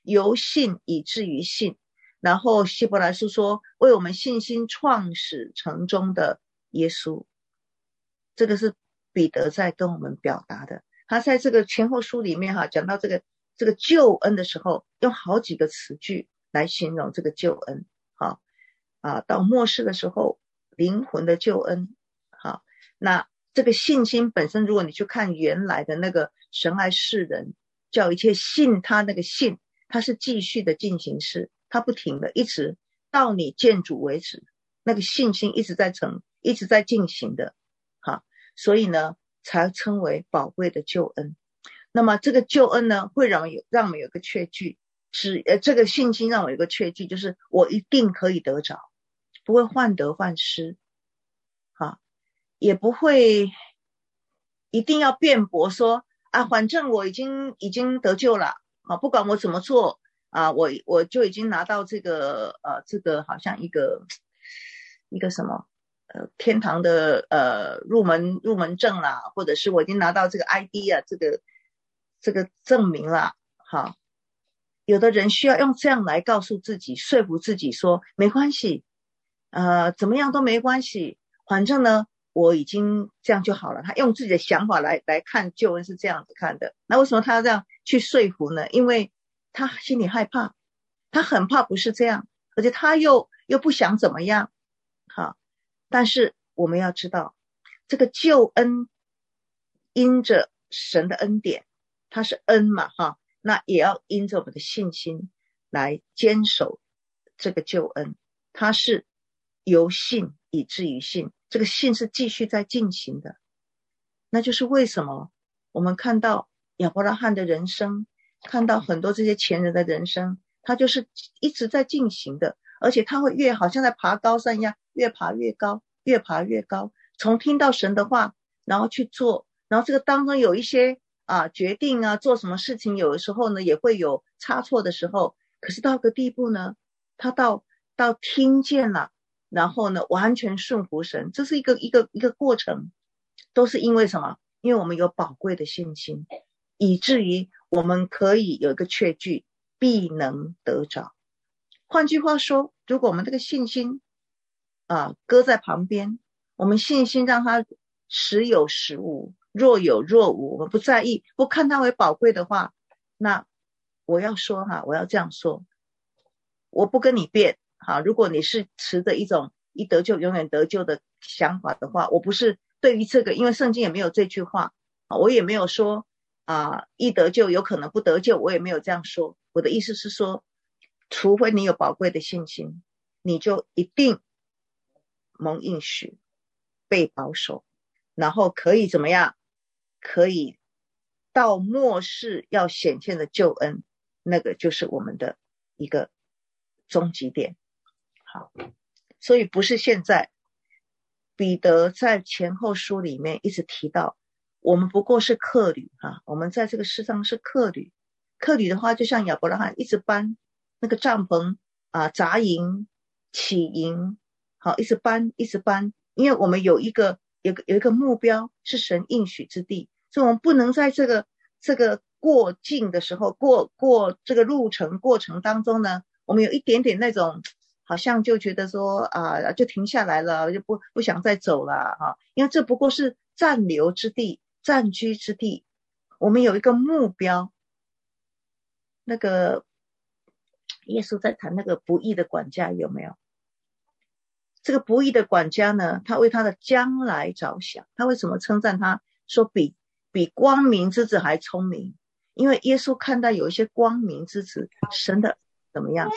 由信以至于信。然后希伯来书说，为我们信心创始成终的耶稣。这个是彼得在跟我们表达的。他在这个前后书里面哈，讲到这个这个救恩的时候，用好几个词句来形容这个救恩。好啊，到末世的时候，灵魂的救恩。好，那这个信心本身，如果你去看原来的那个神爱世人，叫一切信他那个信，它是继续的进行式，它不停的，一直到你见主为止，那个信心一直在成，一直在进行的。好，所以呢，才称为宝贵的救恩。那么这个救恩呢，会让我们有让我们有个确据，是呃这个信心让我有个确据，就是我一定可以得着，不会患得患失，好，也不会一定要辩驳说啊，反正我已经已经得救了，啊，不管我怎么做啊，我我就已经拿到这个呃这个好像一个一个什么呃天堂的呃入门入门证啦，或者是我已经拿到这个 I D 啊，这个这个证明啦。好，有的人需要用这样来告诉自己，说服自己说没关系，呃怎么样都没关系，反正呢我已经这样就好了。他用自己的想法来来看救恩是这样子看的。那为什么他要这样去说服呢？因为他心里害怕，他很怕不是这样，而且他又又不想怎么样。好，但是我们要知道，这个救恩因着神的恩典，它是恩嘛，哈，那也要因着我们的信心来坚守这个救恩。它是由信以至于信，这个信是继续在进行的。那就是为什么我们看到亚伯拉罕的人生，看到很多这些前人的人生，他就是一直在进行的，而且他会越好像在爬高山一样，越爬越高，越爬越高。从听到神的话，然后去做，然后这个当中有一些啊决定啊，做什么事情，有的时候呢也会有差错的时候，可是到个地步呢，他到到听见了，然后呢完全顺服神，这是一个一个一个过程，都是因为什么？因为我们有宝贵的信心，以至于我们可以有一个确据，必能得着。换句话说，如果我们这个信心啊搁在旁边，我们信心让它时有时无，若有若无，我们不在意，不看它为宝贵的话，那我要说哈，我要这样说，我不跟你辩哈。如果你是持着一种一得救永远得救的想法的话，我不是对于这个，因为圣经也没有这句话，我也没有说啊一得救有可能不得救，我也没有这样说。我的意思是说，除非你有宝贵的信心，你就一定蒙应许，被保守，然后可以怎么样？可以到末世要显现的救恩，那个就是我们的一个终极点。好，所以不是现在，彼得在前后书里面一直提到，我们不过是客旅啊，我们在这个世上是客旅。客旅的话，就像亚伯拉罕一直搬那个帐篷啊，扎营、起营，好，一直搬，一直搬，因为我们有一个有个有一个目标是神应许之地，所以我们不能在这个这个过境的时候，过过这个路程过程当中呢，我们有一点点那种好像就觉得说啊，就停下来了，就不不想再走了哈，因为这不过是暂留之地、暂居之地，我们有一个目标。那个耶稣在谈那个不义的管家有没有？这个不义的管家呢，他为他的将来着想，他为什么称赞他说比比光明之子还聪明？因为耶稣看到有一些光明之子，神的怎么样？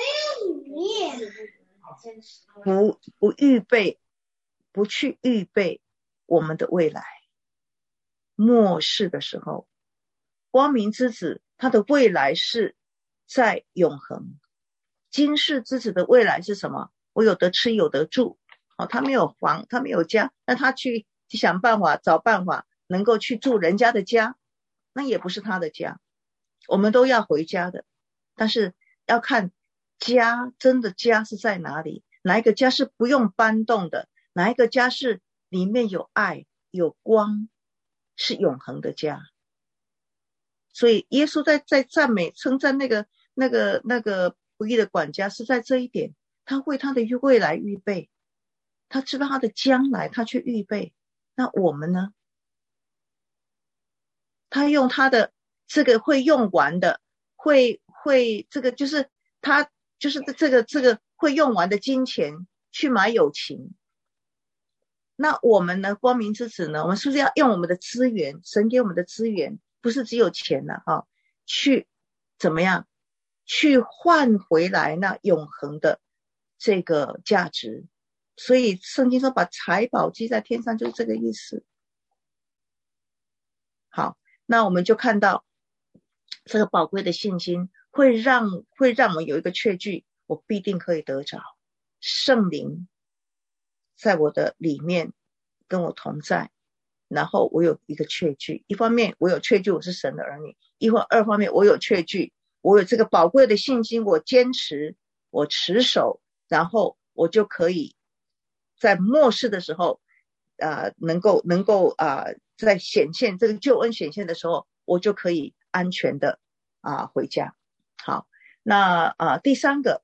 不不预备，不去预备我们的未来。末世的时候，光明之子他的未来是在永恒，今世之子的未来是什么？我有得吃有得住，哦，他没有房，他没有家，那他去去想办法找办法能够去住人家的家，那也不是他的家。我们都要回家的，但是要看家真的家是在哪里，哪一个家是不用搬动的，哪一个家是里面有爱有光，是永恒的家。所以耶稣在在赞美称赞那个那个那个不义的管家是在这一点，他为他的未来预备，他知道他的将来，他去预备。那我们呢？他用他的这个会用完的，会会这个就是他就是这个这个会用完的金钱去买友情。那我们呢？光明之子呢？我们是不是要用我们的资源，神给我们的资源，不是只有钱了哈、哦，去怎么样去换回来那永恒的这个价值？所以圣经说把财宝积在天上，就是这个意思。好，那我们就看到这个宝贵的信心会让会让我们有一个确据，我必定可以得着圣灵在我的里面跟我同在，然后我有一个确据，一方面我有确据我是神的儿女，一方二方面我有确据，我有这个宝贵的信心，我坚持，我持守，然后我就可以在末世的时候呃，能够能够啊、呃，在显现这个救恩显现的时候，我就可以安全的啊、呃、回家。好，那啊、呃、第三个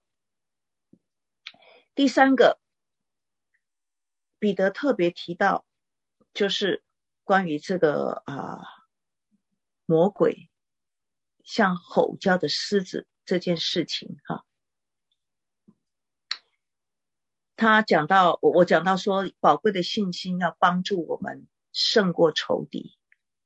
第三个彼得特别提到，就是关于这个啊、呃、魔鬼像吼叫的狮子这件事情哈。他讲到我我讲到说宝贵的信心要帮助我们胜过仇敌。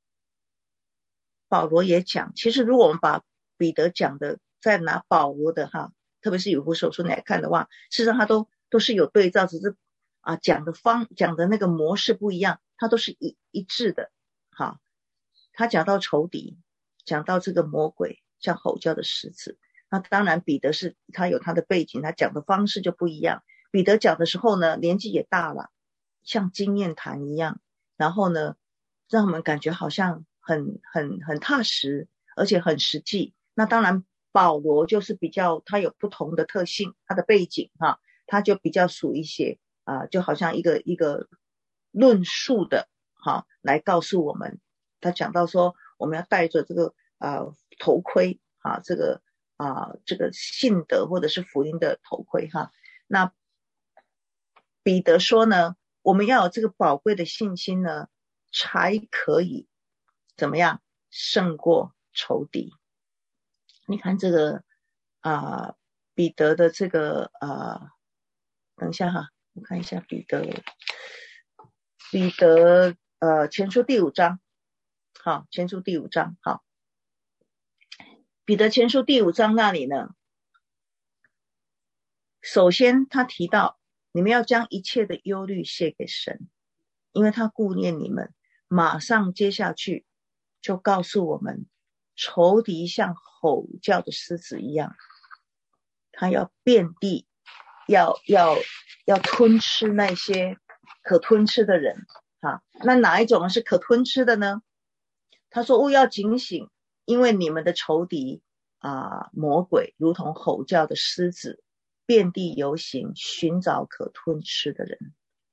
保罗也讲，其实如果我们把彼得讲的再拿保罗的哈，特别是以弗所书来看的话，事实上他都都是有对照，只是啊讲的方讲的那个模式不一样，他都是一一致的哈。他讲到仇敌，讲到这个魔鬼像吼叫的狮子，那当然彼得是他有他的背景，他讲的方式就不一样。彼得讲的时候呢，年纪也大了，像经验谈一样，然后呢让我们感觉好像很很很踏实，而且很实际。那当然保罗就是比较他有不同的特性，他的背景哈，他就比较属一些啊、呃，就好像一个一个论述的哈，来告诉我们。他讲到说我们要带着这个呃头盔啊，这个啊、呃、这个信德或者是福音的头盔哈。那彼得说呢，我们要有这个宝贵的信心呢，才可以怎么样胜过仇敌。你看这个啊、呃，彼得的这个啊、呃，等一下哈，我看一下彼得，彼得呃前书第五章，好，前书第五章，好，彼得前书第五章那里呢，首先他提到你们要将一切的忧虑卸给神，因为他顾念你们。马上接下去就告诉我们，仇敌像吼叫的狮子一样，他要遍地要要要吞吃那些可吞吃的人啊。那哪一种是可吞吃的呢？他说勿要警醒，因为你们的仇敌啊，魔鬼如同吼叫的狮子，遍地游行，寻找可吞吃的人。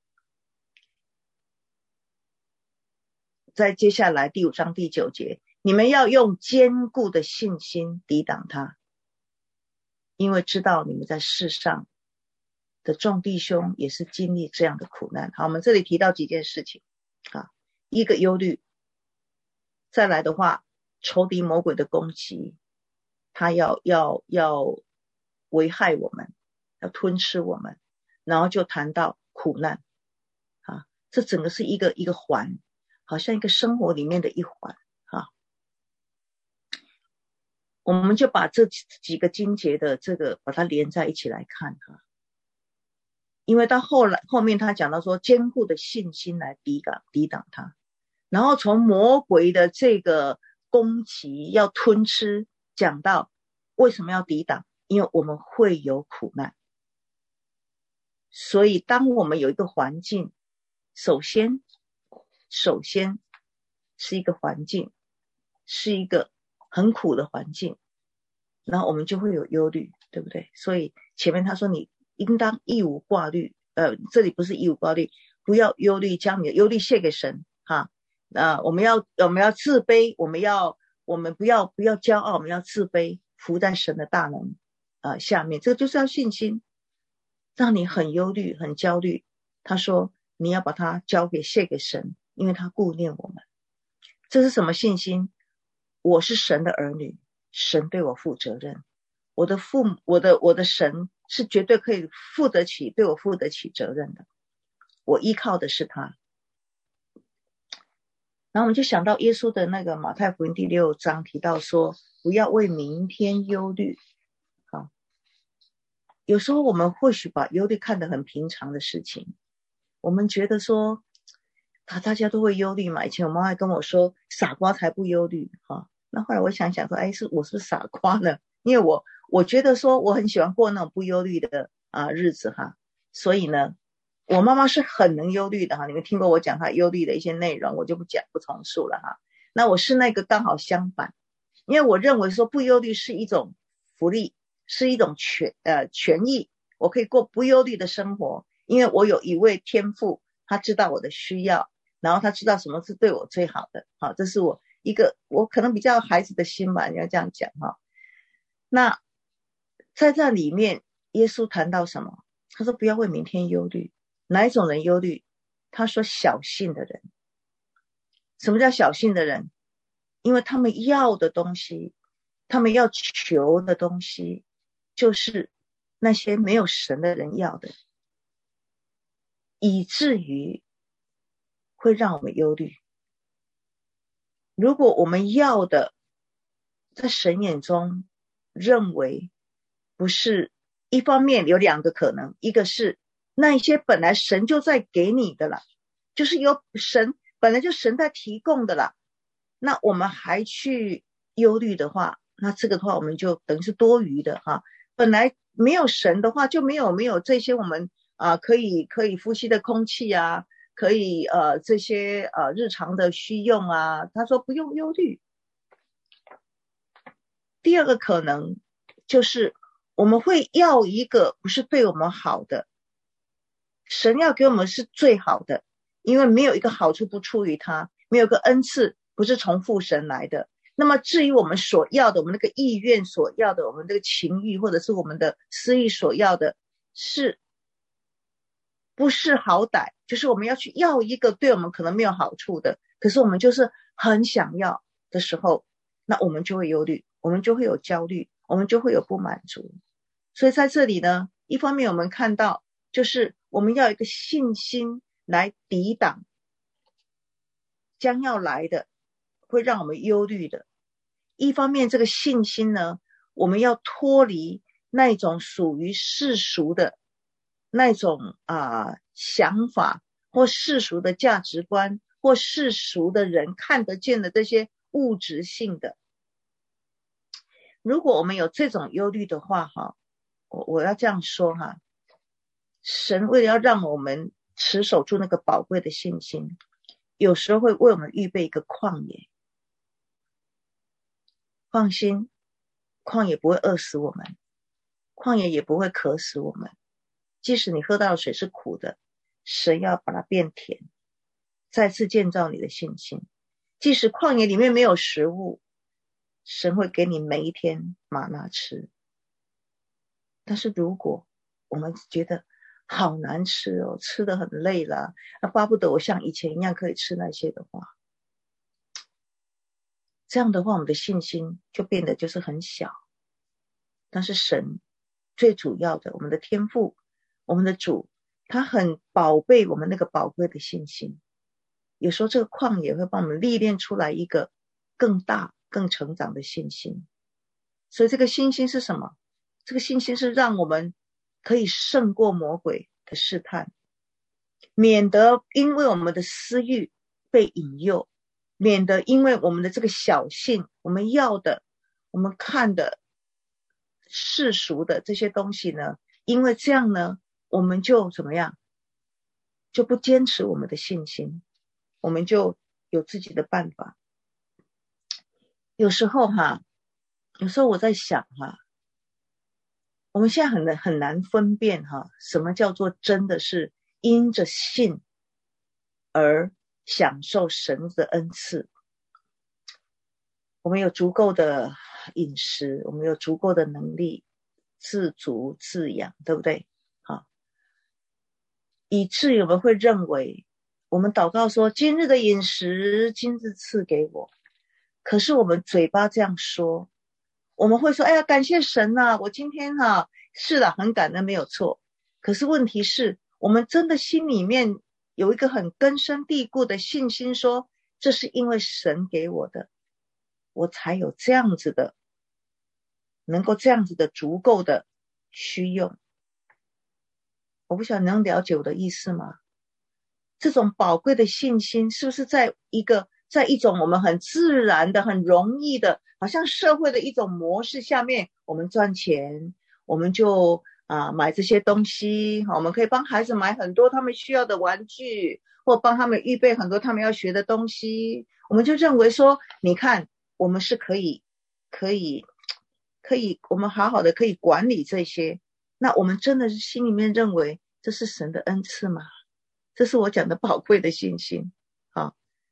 在接下来第五章第九节，你们要用坚固的信心抵挡他，因为知道你们在世上的众弟兄也是经历这样的苦难。好，我们这里提到几件事情啊，一个忧虑，再来的话，仇敌魔鬼的攻击，他要要要危害我们，要吞吃我们，然后就谈到苦难啊，这整个是一个一个环，好像一个生活里面的一环啊。我们就把这几个经节的这个把它连在一起来看哈，因为到后来后面他讲到说坚固的信心来抵挡抵挡它，然后从魔鬼的这个攻击要吞吃讲到为什么要抵挡，因为我们会有苦难。所以当我们有一个环境，首先首先是一个环境，是一个很苦的环境，然后我们就会有忧虑，对不对？所以前面他说你应当一无挂虑，呃，这里不是一无挂虑，不要忧虑，将你的忧虑卸给神哈。呃，我们要我们要自卑，我们要我们不要不要骄傲，我们要自卑， 服在神的大能呃下面，这个就是要信心。让你很忧虑很焦虑，他说你要把它交给献给神，因为他顾念我们。这是什么信心？我是神的儿女，神对我负责任，我的父母我的我的神是绝对可以负得起对我负得起责任的，我依靠的是他。然后我们就想到耶稣的那个马太福音第六章提到说，不要为明天忧虑。好，有时候我们或许把忧虑看得很平常的事情，我们觉得说啊，大家都会忧虑嘛。以前我妈妈跟我说，傻瓜才不忧虑哈。那后来我想想说，哎，是我是不是傻瓜呢？因为我我觉得说我很喜欢过那种不忧虑的啊日子哈。所以呢，我妈妈是很能忧虑的哈。你们听过我讲她忧虑的一些内容，我就不讲不重述了哈。那我是那个刚好相反，因为我认为说不忧虑是一种福利，是一种权呃权益，我可以过不忧虑的生活，因为我有一位天父，他知道我的需要。然后他知道什么是对我最好的，好，这是我一个我可能比较孩子的心吧，你要这样讲哈。那在这里面，耶稣谈到什么？他说不要为明天忧虑。哪一种人忧虑？他说小信的人。什么叫小信的人？因为他们要的东西，他们要求的东西，就是那些没有神的人要的，以至于会让我们忧虑。如果我们要的在神眼中认为不是，一方面有两个可能，一个是那一些本来神就在给你的了，就是有神本来就神在提供的了，那我们还去忧虑的话，那这个的话我们就等于是多余的哈。本来没有神的话，就没有没有这些我们啊、呃、可以可以呼吸的空气啊，可以呃这些呃日常的需用啊，他说不用忧虑。第二个可能就是我们会要一个不是对我们好的，神要给我们是最好的，因为没有一个好处不出于他，没有个恩赐不是从父神来的。那么至于我们所要的，我们那个意愿所要的，我们这个情欲或者是我们的私欲所要的，是不是好歹，就是我们要去要一个对我们可能没有好处的，可是我们就是很想要的时候，那我们就会忧虑，我们就会有焦虑，我们就会有不满足。所以在这里呢，一方面我们看到就是我们要有一个信心来抵挡将要来的会让我们忧虑的，一方面这个信心呢，我们要脱离那种属于世俗的那种啊、呃、想法，或世俗的价值观，或世俗的人看得见的这些物质性的。如果我们有这种忧虑的话哈，我我要这样说哈，神为了要让我们持守住那个宝贵的信心，有时候会为我们预备一个旷野。放心，旷野不会饿死我们，旷野也不会渴死我们。即使你喝到的水是苦的，神要把它变甜，再次建造你的信心。即使旷野里面没有食物，神会给你每一天玛纳吃。但是如果我们觉得好难吃哦，吃得很累了，巴不得我像以前一样可以吃那些的话，这样的话我们的信心就变得就是很小。但是神最主要的，我们的天父，我们的主，他很宝贝我们那个宝贵的信心。有时候这个旷野会帮我们历练出来一个更大更成长的信心。所以这个信心是什么？这个信心是让我们可以胜过魔鬼的试探，免得因为我们的私欲被引诱，免得因为我们的这个小信，我们要的，我们看的世俗的这些东西呢，因为这样呢，我们就怎么样，就不坚持我们的信心，我们就有自己的办法。有时候哈，有时候我在想哈，我们现在很难很难分辨哈，什么叫做真的是因着信而享受神的恩赐。 我们有足够的饮食，我们有足够的能力自足自养，对不对？好，以至于我们会认为，我们祷告说今日的饮食今日赐给我，可是我们嘴巴这样说，我们会说哎呀感谢神啊，我今天啊是的很感恩没有错，可是问题是我们真的心里面有一个很根深蒂固的信心，说这是因为神给我的，我才有这样子的能够这样子的足够的需用。我不晓得你能了解我的意思吗？这种宝贵的信心是不是在一个在一种我们很自然的很容易的好像社会的一种模式下面，我们赚钱我们就啊买这些东西，我们可以帮孩子买很多他们需要的玩具，或帮他们预备很多他们要学的东西，我们就认为说你看我们是可以可以可以我们好好的可以管理这些，那我们真的是心里面认为这是神的恩赐吗？这是我讲的宝贵的信心啊。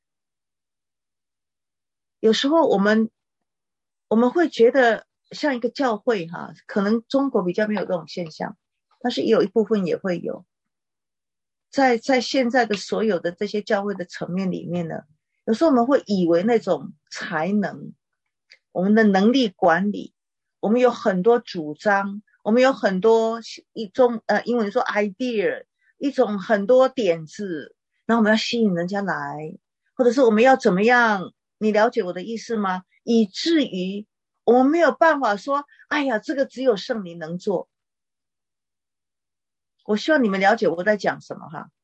有时候我们我们会觉得像一个教会哈、啊，可能中国比较没有这种现象，但是也有一部分也会有。在在现在的所有的这些教会的层面里面呢，有时候我们会以为那种才能，我们的能力管理，我们有很多主张，我们有很多一种呃英文说 idea， 一种很多点子，然后我们要吸引人家来，或者是我们要怎么样，你了解我的意思吗？以至于我们没有办法说哎呀这个只有圣灵能做。我希望你们了解我在讲什么哈。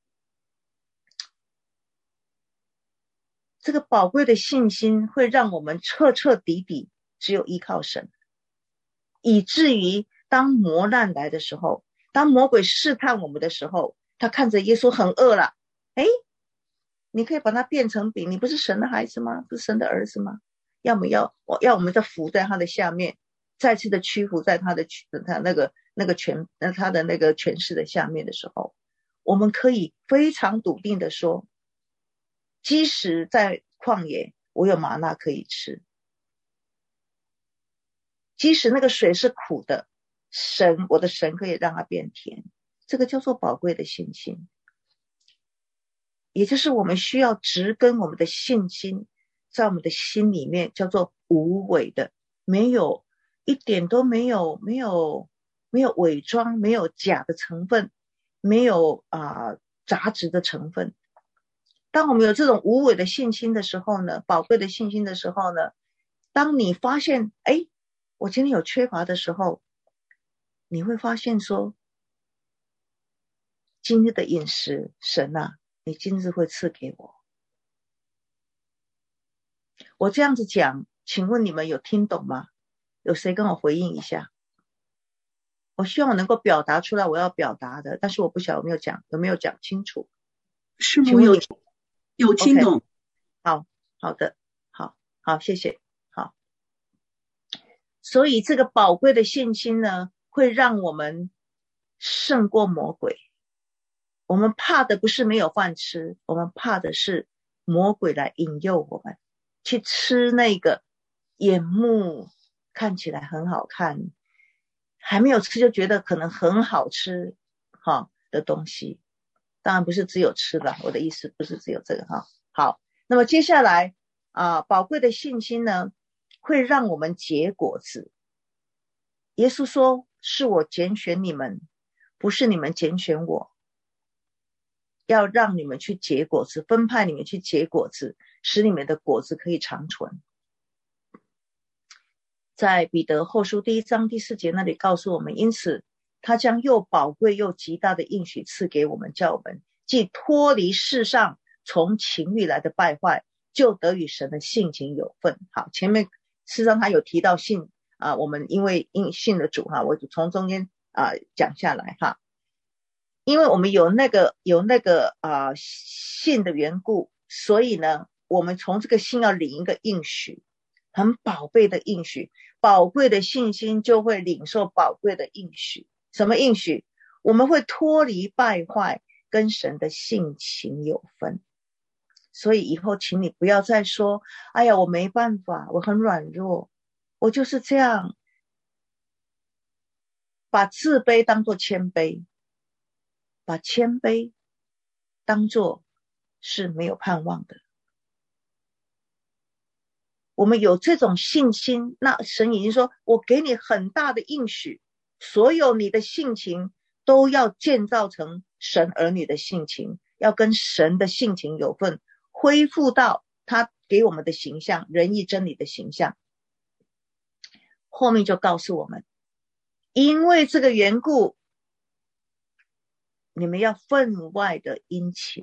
这个宝贵的信心会让我们彻彻底底只有依靠神，以至于当磨难来的时候，当魔鬼试探我们的时候，他看着耶稣很饿了，诶，你可以把它变成饼，你不是神的孩子吗？不是神的儿子吗？要么要要我们再伏在他的下面，再次的屈服在他的他那个那个权他的那个权势的下面的时候，我们可以非常笃定的说，即使在旷野我有玛纳可以吃，即使那个水是苦的，神我的神可以让它变甜，这个叫做宝贵的信心。也就是我们需要植根我们的信心在我们的心里面，叫做无伪的，没有一点都没有没有没有伪装，没有假的成分，没有啊、呃、杂质的成分。当我们有这种无伪的信心的时候呢，宝贵的信心的时候呢，当你发现诶我今天有缺乏的时候，你会发现说今日的饮食神啊你今日会赐给我。我这样子讲请问你们有听懂吗？有谁跟我回应一下？我希望我能够表达出来我要表达的，但是我不晓得有没有讲有没有讲清楚。 师母有有听懂、okay. 好好的好好谢谢。好，所以这个宝贵的信心呢会让我们胜过魔鬼。我们怕的不是没有饭吃，我们怕的是魔鬼来引诱我们去吃那个眼目看起来很好看，还没有吃就觉得可能很好吃哈的东西。当然不是只有吃的，我的意思不是只有这个哈。好，那么接下来啊，宝贵的信心呢会让我们结果子。耶稣说是我拣选你们，不是你们拣选我，要让你们去结果子，分派你们去结果子，使你们的果子可以长存。在彼得后书第一章第四节那里告诉我们，因此他将又宝贵又极大的应许赐给我们，叫我们既脱离世上从情欲来的败坏，就得与神的性情有份。好，前面事实上他有提到信啊，我们因为因信了主哈，我就从中间啊讲下来哈。因为我们有那个有那个啊信的缘故，所以呢我们从这个信要领一个应许，很宝贝的应许，宝贵的信心就会领受宝贵的应许。什么应许？我们会脱离败坏，跟神的性情有分。 所以以后请你不要再说，哎呀，我没办法，我很软弱，我就是这样。把自卑当作谦卑，把谦卑当作是没有盼望的。我们有这种信心，那神已经说，我给你很大的应许，所有你的性情都要建造成神儿女的性情，要跟神的性情有份，恢复到他给我们的形象，仁义真理的形象。后面就告诉我们，因为这个缘故，你们要分外的殷勤。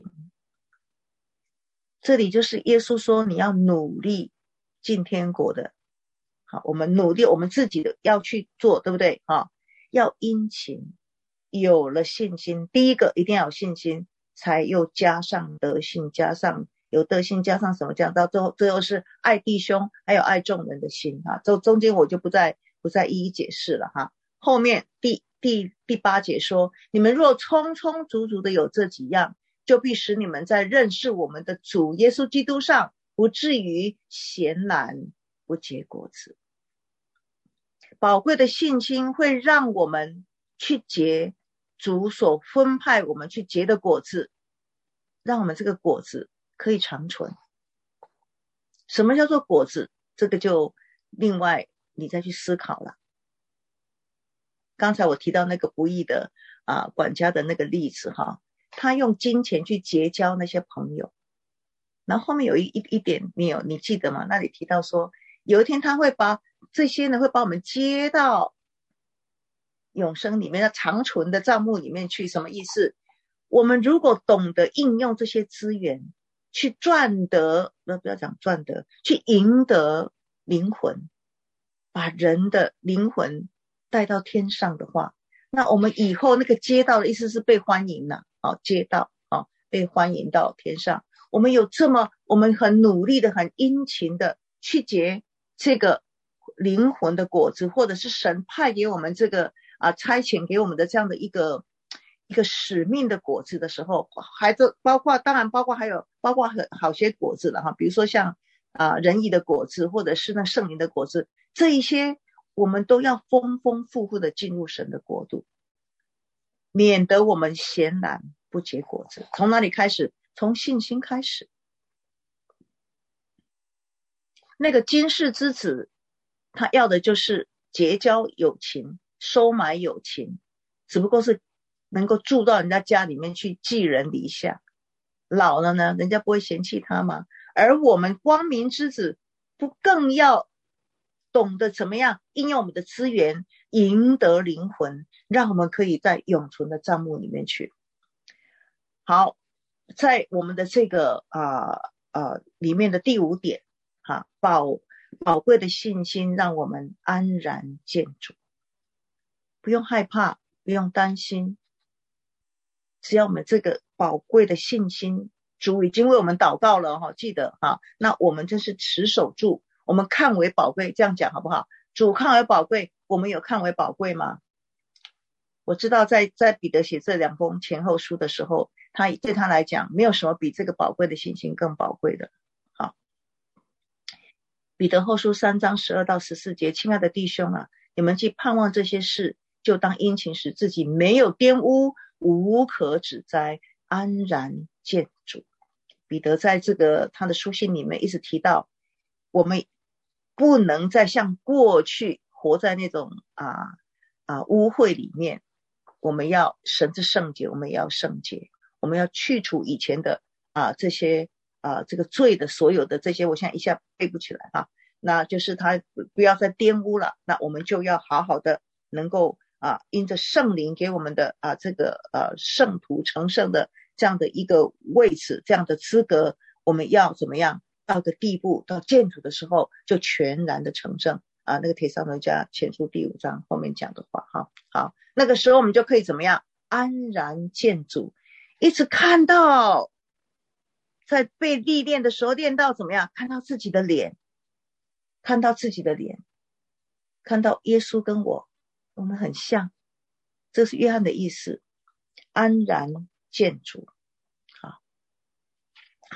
这里就是耶稣说你要努力进天国的。好，我们努力，我们自己的要去做，对不对？好，要殷勤，有了信心，第一个一定要有信心，才又加上德性，加上有德性，加上什么？讲到最后，最后是爱弟兄，还有爱众人的心啊。这中间我就不再不再一一解释了哈。后面第第第八节说，你们若充充足足的有这几样，就必使你们在认识我们的主耶稣基督上，不至于闲懒不结果子。宝贵的信心会让我们去结主所分派我们去结的果子，让我们这个果子可以长存。什么叫做果子？这个就另外你再去思考了。刚才我提到那个不义的啊管家的那个例子哈，他用金钱去结交那些朋友，然后后面有一一一点你有你记得吗？那里提到说，有一天他会把这些呢会把我们接到永生里面的长存的账目里面去。什么意思？我们如果懂得应用这些资源去赚得，不要讲赚得，去赢得灵魂，把人的灵魂带到天上的话，那我们以后那个接到的意思是被欢迎了、啊、接到、啊、被欢迎到天上。我们有这么我们很努力的很殷勤的去结这个灵魂的果子，或者是神派给我们这个啊差遣给我们的这样的一个一个使命的果子的时候，还这包括当然包括还有包括很好些果子了哈，比如说像啊仁义的果子，或者是那圣灵的果子，这一些我们都要丰丰富富的进入神的国度，免得我们闲懒不结果子。从哪里开始？从信心开始。那个金氏之子，他要的就是结交友情，收买友情，只不过是能够住到人家家里面去，寄人篱下。老了呢，人家不会嫌弃他吗？而我们光明之子，不更要懂得怎么样应用我们的资源，赢得灵魂，让我们可以在永存的账目里面去。好，在我们的这个啊啊里面的第五点，哈，宝宝贵的信心让我们安然见主，不用害怕，不用担心，只要我们这个宝贵的信心，主已经为我们祷告了哈，记得哈，那我们真是持守住，我们看为宝贵，这样讲好不好？主看为宝贵，我们有看为宝贵吗？我知道在在彼得写这两封前后书的时候，他对他来讲没有什么比这个宝贵的信心更宝贵的。好，彼得后书三章十二到十四节，亲爱的弟兄啊，你们既盼望这些事，就当殷勤使自己没有玷污，无可指摘，安然见主。彼得在这个他的书信里面一直提到，我们不能再像过去活在那种啊啊污秽里面，我们要神之圣洁，我们也要圣洁，我们要去除以前的啊这些啊这个罪的所有的这些，我现在一下背不起来啊，那就是他不要再玷污了，那我们就要好好的能够啊因着圣灵给我们的啊这个呃圣徒成圣的这样的一个位置，这样的资格，我们要怎么样到个地步，到见主的时候就全然的成圣啊，那个帖撒罗尼迦前书第五章后面讲的话哈。好，那个时候我们就可以怎么样安然见主，一直看到在被历练的时候练到怎么样看到自己的脸，看到自己的脸，看到耶稣跟我我们很像，这是约翰的意思，安然见主。好，好，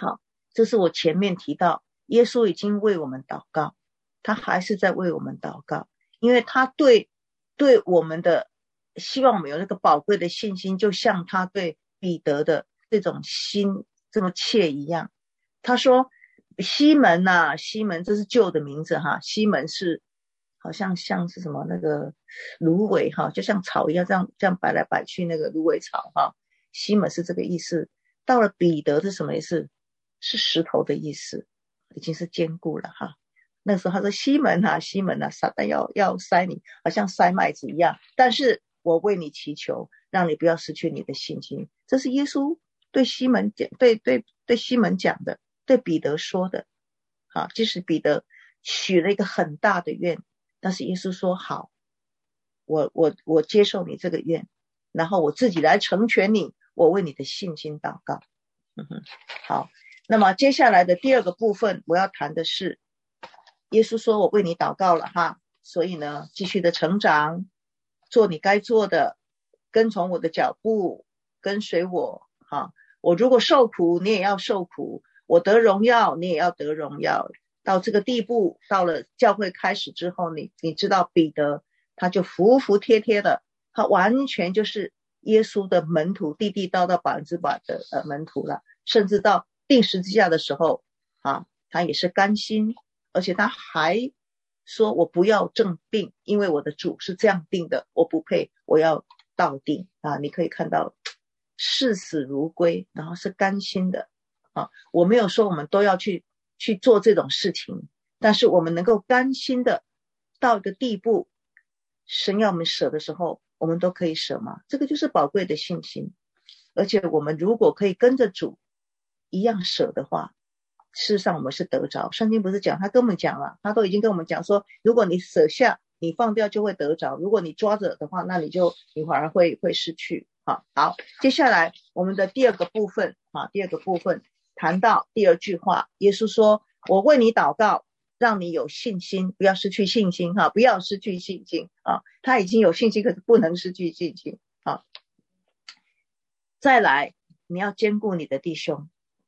这是我前面提到，耶稣已经为我们祷告，他还是在为我们祷告，因为他对对我们的希望我们有那个宝贵的信心，就像他对彼得的这种心这么切一样。他说西门啊，西门这是旧的名字哈，西门是好像像是什么那个芦苇哈，就像草一样这样这样摆来摆去那个芦苇草哈，西门是这个意思。到了彼得是什么意思？是石头的意思，已经是坚固了哈。那时候他说西门啊西门啊，撒旦要要塞你，好像塞麦子一样，但是我为你祈求，让你不要失去你的信心。这是耶稣对西门讲，对对对西门讲的，对彼得说的。好，即使彼得许了一个很大的愿，但是耶稣说好，我我我接受你这个愿，然后我自己来成全你，我为你的信心祷告。嗯哼，好，那么接下来的第二个部分我要谈的是，耶稣说我为你祷告了哈，所以呢继续的成长，做你该做的，跟从我的脚步，跟随我哈。我如果受苦你也要受苦，我得荣耀你也要得荣耀。到这个地步，到了教会开始之后，你你知道彼得他就服服帖帖的，他完全就是耶稣的门徒，地地道道百分之百的呃门徒了。甚至到钉十字架的时候啊，他也是甘心，而且他还说我不要正定，因为我的主是这样定的，我不配，我要倒定啊。你可以看到视死如归，然后是甘心的啊。我没有说我们都要去去做这种事情，但是我们能够甘心的到一个地步，神要我们舍的时候我们都可以舍吗？这个就是宝贵的信心。而且我们如果可以跟着主一样舍的话，事实上我们是得着。圣经不是讲，他跟我们讲了，他都已经跟我们讲说，如果你舍下你放掉就会得着，如果你抓着的话，那你就你反而会会失去。好，好，接下来我们的第二个部分啊，第二个部分谈到第二句话，耶稣说我为你祷告，让你有信心，不要失去信心哈，不要失去信心啊。他已经有信心，可是不能失去信心啊。再来，你要兼顾你的弟兄。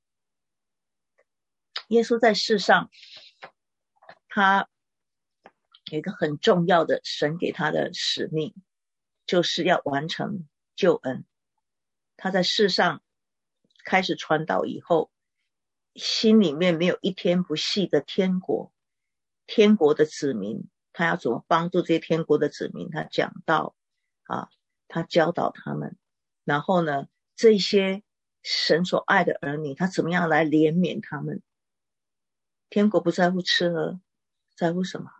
耶稣在世上，他有一个很重要的神给他的使命，就是要完成救恩。他在世上开始传道以后，心里面没有一天不系着天国，天国的子民，他要怎么帮助这些天国的子民，他讲道啊，他教导他们，然后呢这些神所爱的儿女，他怎么样来怜悯他们。天国不在乎吃喝，在乎什么？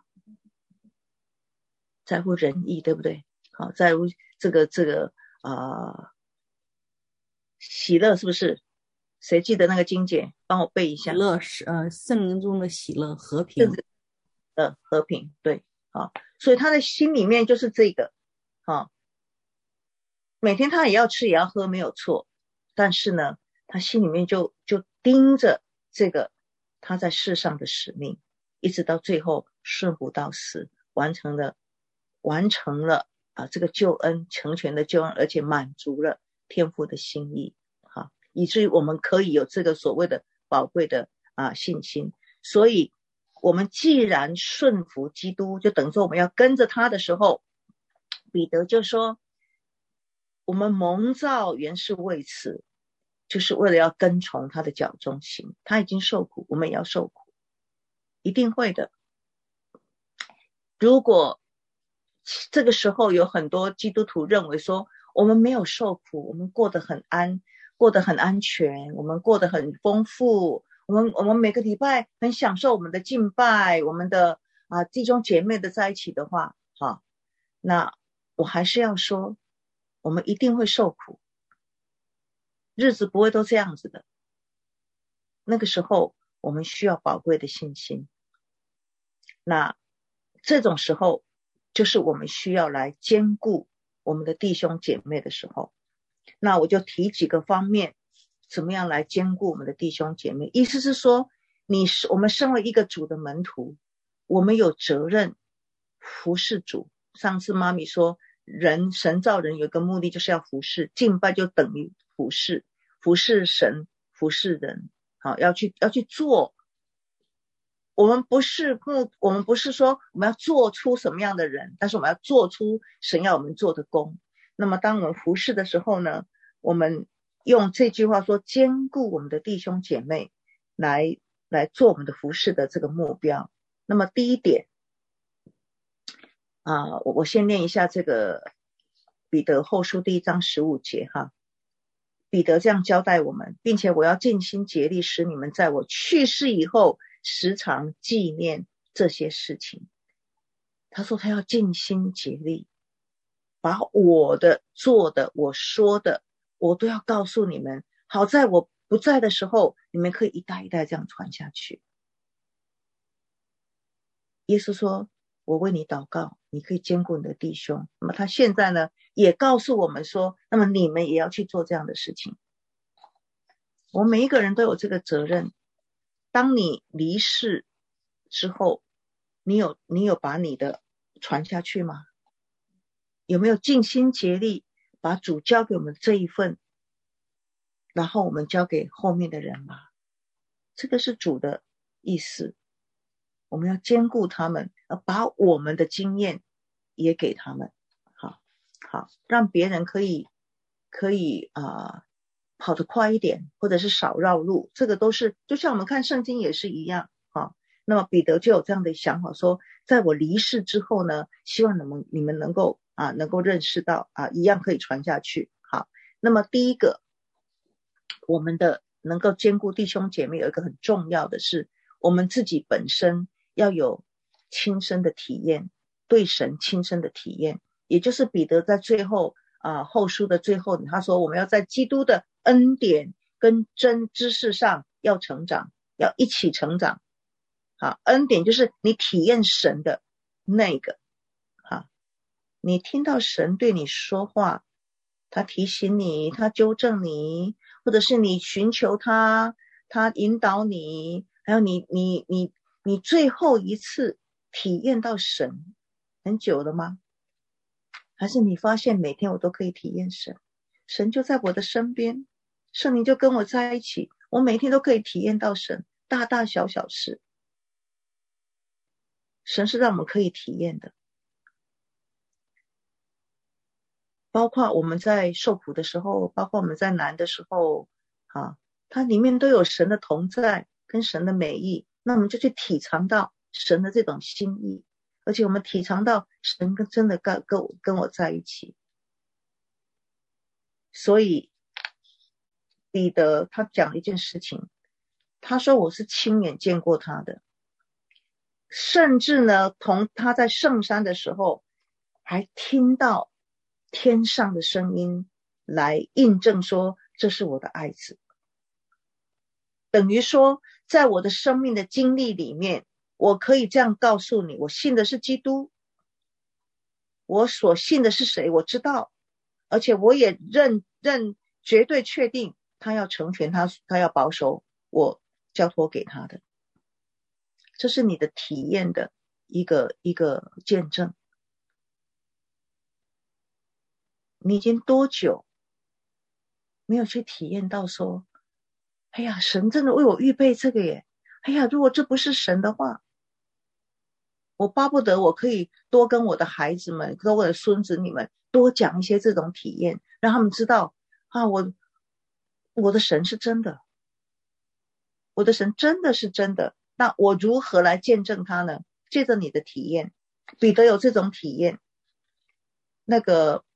在乎仁义，对不对？好，在乎这个这个啊、呃、喜乐，是不是？谁记得那个经节？帮我背一下。 喜乐是呃圣灵中的喜乐，和平的和平，对啊，所以他的心里面就是这个啊，每天他也要吃也要喝，没有错，但是呢，他心里面就就盯着这个他在世上的使命，一直到最后顺服到死，完成了完成了啊这个救恩，成全的救恩，而且满足了天父的心意，哈，以至于我们可以有这个所谓的宝贵的啊信心。所以我们既然顺服基督，就等于说我们要跟着他的时候，彼得就说我们蒙召原是为此，就是为了要跟从他的脚中行。他已经受苦，我们也要受苦，一定会的。如果这个时候有很多基督徒认为说我们没有受苦，我们过得很安过得很安全，我们过得很丰富，我们我们每个礼拜很享受我们的敬拜，我们的啊弟兄姐妹的在一起的话，啊，那我还是要说我们一定会受苦，日子不会都这样子的。那个时候我们需要宝贵的信心，那这种时候就是我们需要来兼顾我们的弟兄姐妹的时候。那我就提几个方面，怎么样来兼顾我们的弟兄姐妹。意思是说，你是我们身为一个主的门徒，我们有责任服侍主。上次妈咪说，人神造人有一个目的，就是要服侍，敬拜就等于服侍，服侍神，服侍人好，要去要去做。我们不是目，我们不是说我们要做出什么样的人，但是我们要做出神要我们做的工。那么当我们服侍的时候呢，我们用这句话说，兼顾我们的弟兄姐妹来来做我们的服侍的这个目标。那么第一点啊，我我先念一下这个彼得后书第一章十五节哈。彼得这样交代我们，并且我要尽心竭力使你们在我去世以后时常纪念这些事情。他说他要尽心竭力，把我的做的我说的我都要告诉你们，好在我不在的时候你们可以一代一代这样传下去。耶稣说我为你祷告，你可以兼顾你的弟兄。那么他现在呢也告诉我们说，那么你们也要去做这样的事情。我们每一个人都有这个责任。当你离世之后，你有你有把你的传下去吗？有没有尽心竭力把主交给我们这一份，然后我们交给后面的人吗？这个是主的意思。我们要兼顾他们，把我们的经验也给他们。好，好，让别人可以可以啊、呃、跑得快一点，或者是少绕路。这个都是就像我们看圣经也是一样啊。那么彼得就有这样的想法，说在我离世之后呢，希望你们你们能够啊能够认识到啊，一样可以传下去。好，那么第一个，我们的能够兼顾弟兄姐妹有一个很重要的是，我们自己本身要有亲身的体验，对神亲身的体验。也就是彼得在最后啊、呃、后书的最后，他说我们要在基督的恩典跟真知识上要成长，要一起成长。好，恩典就是你体验神的那个，好，你听到神对你说话，他提醒你，他纠正你，或者是你寻求他，他引导你，还有你你你你最后一次体验到神很久了吗？还是你发现每天我都可以体验神，神就在我的身边，圣灵就跟我在一起，我每天都可以体验到神大大小小事。神是让我们可以体验的，包括我们在受苦的时候，包括我们在难的时候啊，它里面都有神的同在跟神的美意。那我们就去体尝到神的这种心意，而且我们体尝到神跟真的跟跟我跟我在一起。所以彼得他讲了一件事情，他说我是亲眼见过他的，甚至呢同他在圣山的时候还听到天上的声音来印证说这是我的爱子。等于说在我的生命的经历里面，我可以这样告诉你，我信的是基督，我所信的是谁我知道，而且我也认认绝对确定他要成全他，他要保守我交托给他的。这是你的体验的一个一个见证。你已经多久没有去体验到说，哎呀，神真的为我预备这个耶，哎呀，如果这不是神的话，我巴不得我可以多跟我的孩子们，跟我的孙子你们多讲一些这种体验，让他们知道啊，我我的神是真的，我的神真的是真的。那我如何来见证他呢？借着你的体验。彼得有这种体验。那个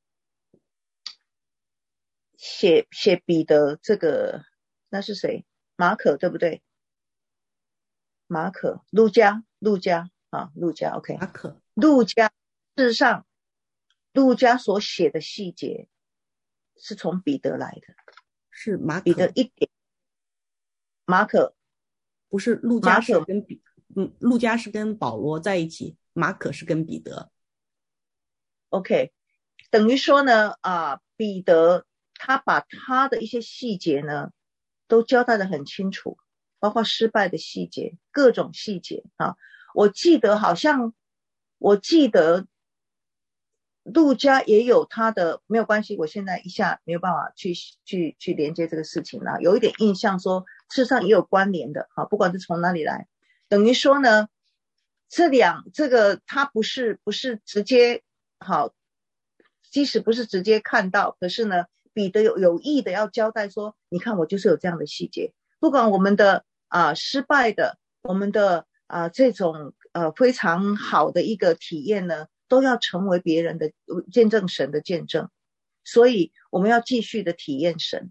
写写彼得这个那是谁？马可对不对？马可，路加，路加啊，路加 OK。 马可， 路加事实上路加所写的细节是从彼得来的。 是马可， 彼得一点。马可不是路加是跟彼嗯，路加是跟保罗在一起，马可是跟彼得。 OK， 等于说呢啊，彼得他把他的一些细节呢都交代得很清楚，包括失败的细节，各种细节啊。我记得好像我记得路加也有他的，没有关系，我现在一下没有办法去去去连接这个事情啦。有一点印象说事实上也有关联的，好，不管是从哪里来，等于说呢，这两这个它不是不是直接好，即使不是直接看到，可是呢，彼得有有意的要交代说，你看我就是有这样的细节，不管我们的啊、呃、失败的，我们的啊、呃、这种呃非常好的一个体验呢，都要成为别人的见证神的见证，所以我们要继续的体验神。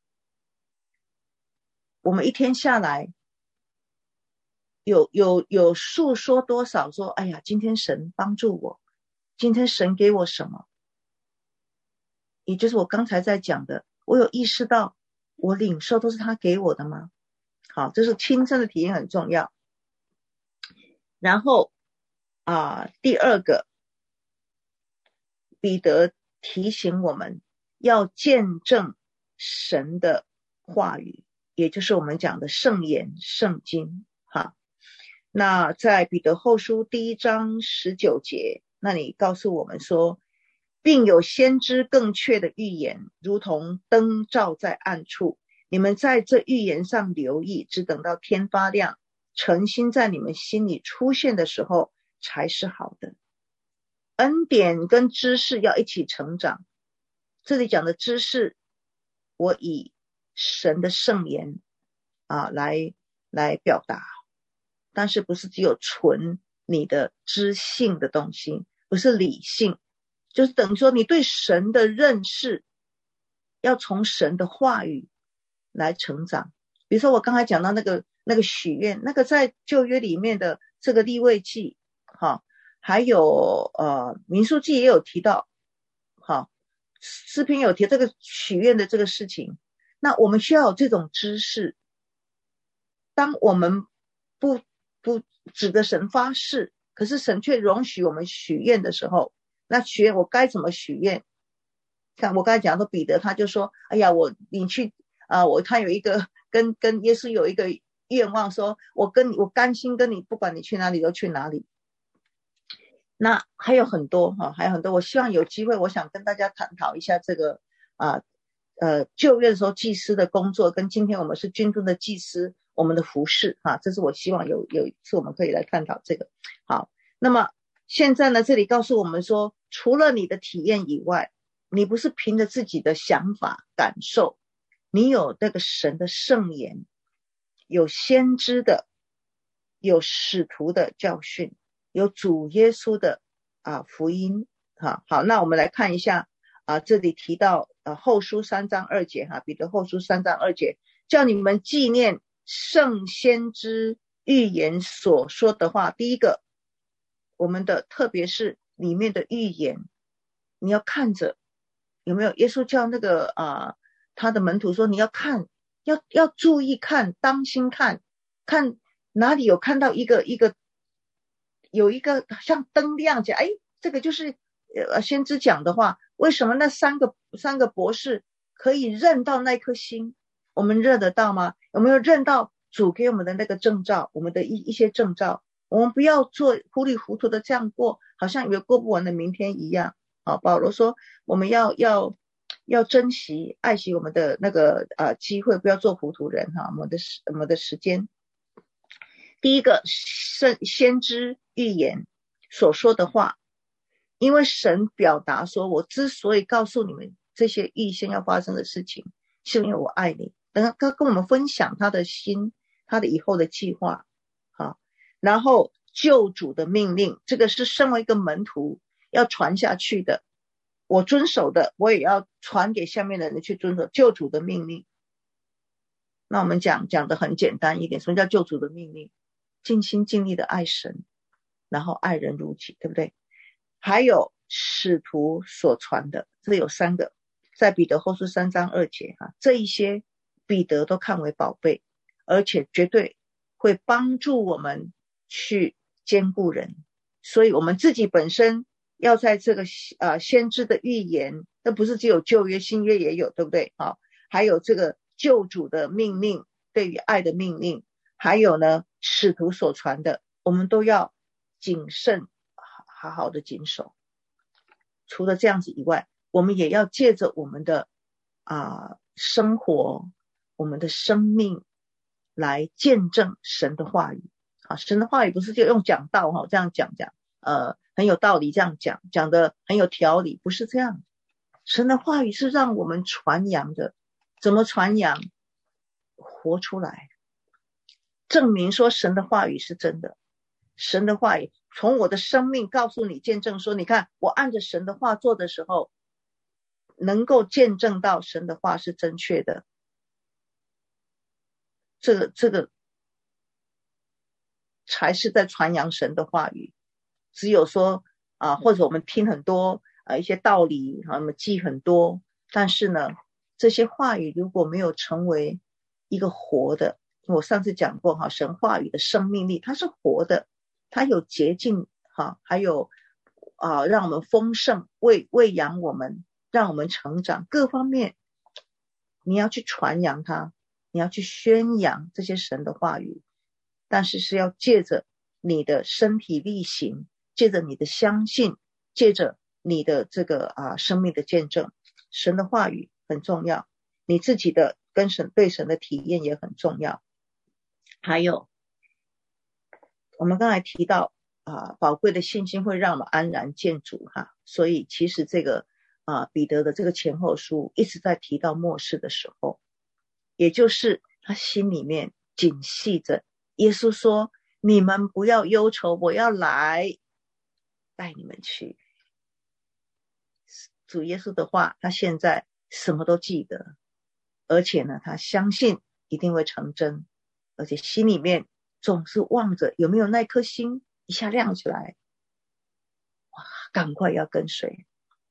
我们一天下来有有有述说多少说，哎呀，今天神帮助我，今天神给我什么，也就是我刚才在讲的，我有意识到我领受都是他给我的吗？好，这是亲身的体验很重要。然后啊、呃，第二个，彼得提醒我们要见证神的话语，也就是我们讲的圣言圣经。哈，那在彼得后书第一章十九节，那里告诉我们说，并有先知更确的预言，如同灯照在暗处，你们在这预言上留意，只等到天发亮，诚心在你们心里出现的时候才是好的。恩典跟知识要一起成长，这里讲的知识，我以神的圣言啊来来表达，但是不是只有纯你的知性的东西，不是理性，就是等于说你对神的认识要从神的话语来成长。比如说我刚才讲到那个那个许愿，那个在旧约里面的这个利未记，好，还有呃民数记也有提到，好，诗篇有提这个许愿的这个事情。那我们需要有这种知识，当我们不不指着神发誓，可是神却容许我们许愿的时候，那许愿我该怎么许愿？看我刚才讲说彼得他就说，哎呀，我你去啊、呃，我他有一个跟跟耶稣有一个愿望，说我跟你我甘心跟你，不管你去哪里都去哪里。那还有很多哈，还有很多，我希望有机会，我想跟大家探讨一下这个啊呃旧约的时候祭司的工作，跟今天我们是君尊的祭司，我们的服事哈，这是我希望有有一次我们可以来探讨这个。好，那么现在呢，这里告诉我们说，除了你的体验以外，你不是凭着自己的想法感受，你有那个神的圣言，有先知的，有使徒的教训，有主耶稣的啊福音。好，好，那我们来看一下啊，这里提到呃后书三章二节哈，彼得后书三章二节，叫你们纪念圣先知预言所说的话。第一个，我们的特别是里面的预言，你要看着有没有耶稣叫那个啊他的门徒说，你要看，要要注意看，当心看，看哪里有看到一个一个有一个像灯亮起来，哎，这个就是呃先知讲的话。为什么那三个三个博士可以认到那颗星？我们认得到吗？有没有认到主给我们的那个证照，我们的一一些证照？我们不要做糊里糊涂的这样过，好像以为过不完的明天一样。好，保罗说我们要要要珍惜爱惜我们的那个呃机会，不要做糊涂人哈。我们的我们的时间，第一个圣先知预言所说的话，因为神表达说，我之所以告诉你们这些预先要发生的事情，是因为我爱你。等他跟我们分享他的心，他的以后的计划。好，然后救主的命令，这个是身为一个门徒要传下去的，我遵守的，我也要传给下面的人去遵守救主的命令。那我们讲讲的很简单一点，什么叫救主的命令？尽心尽力的爱神，然后爱人如己，对不对？还有使徒所传的，这有三个，在彼得后书三章二节哈，这一些彼得都看为宝贝，而且绝对会帮助我们去兼顾人。所以我们自己本身要在这个呃先知的预言，那不是只有旧约，新约也有，对不对？好，还有这个救主的命令，对于爱的命令，还有呢使徒所传的，我们都要谨慎好好的谨守。除了这样子以外，我们也要借着我们的啊、呃、生活，我们的生命， 来见证神的话语。好，神的话语不是就用讲道哈，这样讲讲，呃，很有道理，这样讲讲的很有条理，不是这样。神的话语是让我们传扬的，怎么传扬？活出来，证明说神的话语是真的。神的话语从我的生命告诉你，见证说，你看我按着神的话做的时候，能够见证到神的话是正确的。这个这个才是在传扬神的话语。只有说啊，或者我们听很多啊一些道理啊，我们记很多，但是呢，这些话语如果没有成为一个活的，我上次讲过哈，神话语的生命力，它是活的，它有洁净哈，还有啊让我们丰盛，喂喂养我们，让我们成长，各方面你要去传扬它，你要去宣扬这些神的话语，但是是要借着你的身体力行，借着你的相信，借着你的这个啊生命的见证。神的话语很重要，你自己的跟神对神的体验也很重要。还有我们刚才提到啊，宝贵的信心会让我们安然见主哈，所以其实这个啊彼得的这个前后书一直在提到末世的时候，也就是他心里面紧系着耶稣说，你们不要忧愁，我要来带你们去。主耶稣的话他现在什么都记得，而且呢他相信一定会成真，而且心里面总是望着有没有那颗心一下亮起来，哇，赶快要跟随。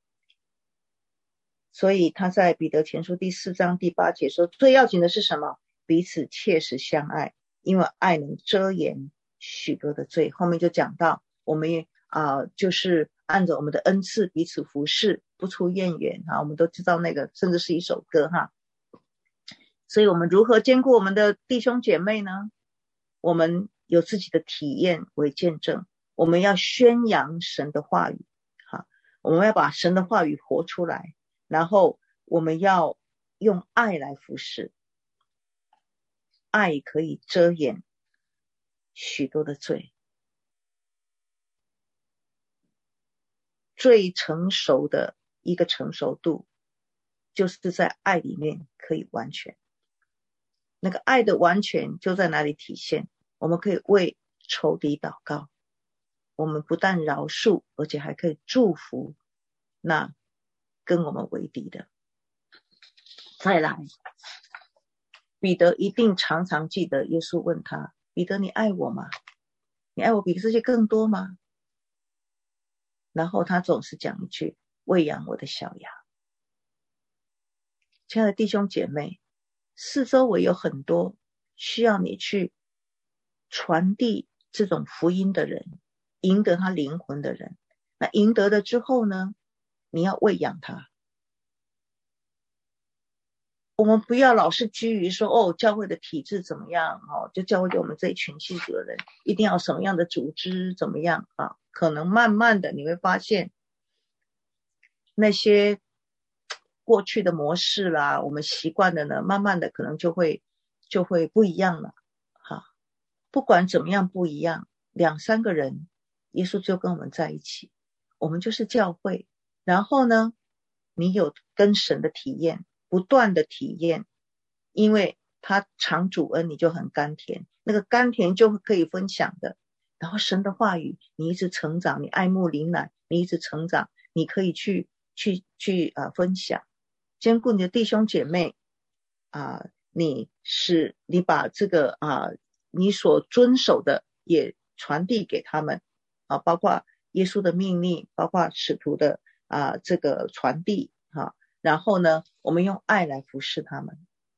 所以他在彼得前书第四章第八节说，最要紧的是什么？彼此切实相爱，因为爱能遮掩许多的罪。后面就讲到我们啊、呃，就是按着我们的恩赐彼此服侍，不出怨言啊。我们都知道那个甚至是一首歌哈。所以我们如何兼顾我们的弟兄姐妹呢？我们有自己的体验为见证，我们要宣扬神的话语哈，我们要把神的话语活出来，然后我们要用爱来服侍。爱可以遮掩许多的罪。最成熟的一个成熟度，就是在爱里面可以完全。那个爱的完全就在哪里体现？我们可以为仇敌祷告，我们不但饶恕，而且还可以祝福那跟我们为敌的。再来，彼得一定常常记得耶稣问他，彼得，你爱我吗？你爱我比这些更多吗？然后他总是讲一句，喂养我的小羊。亲爱的弟兄姐妹，四周围有很多需要你去传递这种福音的人，赢得他灵魂的人。那赢得了之后呢，你要喂养他。我们不要老是拘于说，哦，教会的体制怎么样，哦，就教会给我们这一群信主的人一定要什么样的组织怎么样啊？可能慢慢的你会发现，那些过去的模式啦，我们习惯的呢，慢慢的可能就会就会不一样了。哈，不管怎么样不一样，两三个人，耶稣就跟我们在一起，我们就是教会。然后呢，你有跟神的体验，不断的体验，因为他常主恩，你就很甘甜，那个甘甜就可以分享的。然后神的话语，你一直成长，你爱慕灵奶，你一直成长，你可以去去去啊、呃、分享，兼顾你的弟兄姐妹啊、呃，你是你把这个啊、呃、你所遵守的也传递给他们啊，包括耶稣的命令，包括使徒的啊、呃、这个传递哈。然后呢，我们用爱来服侍他们。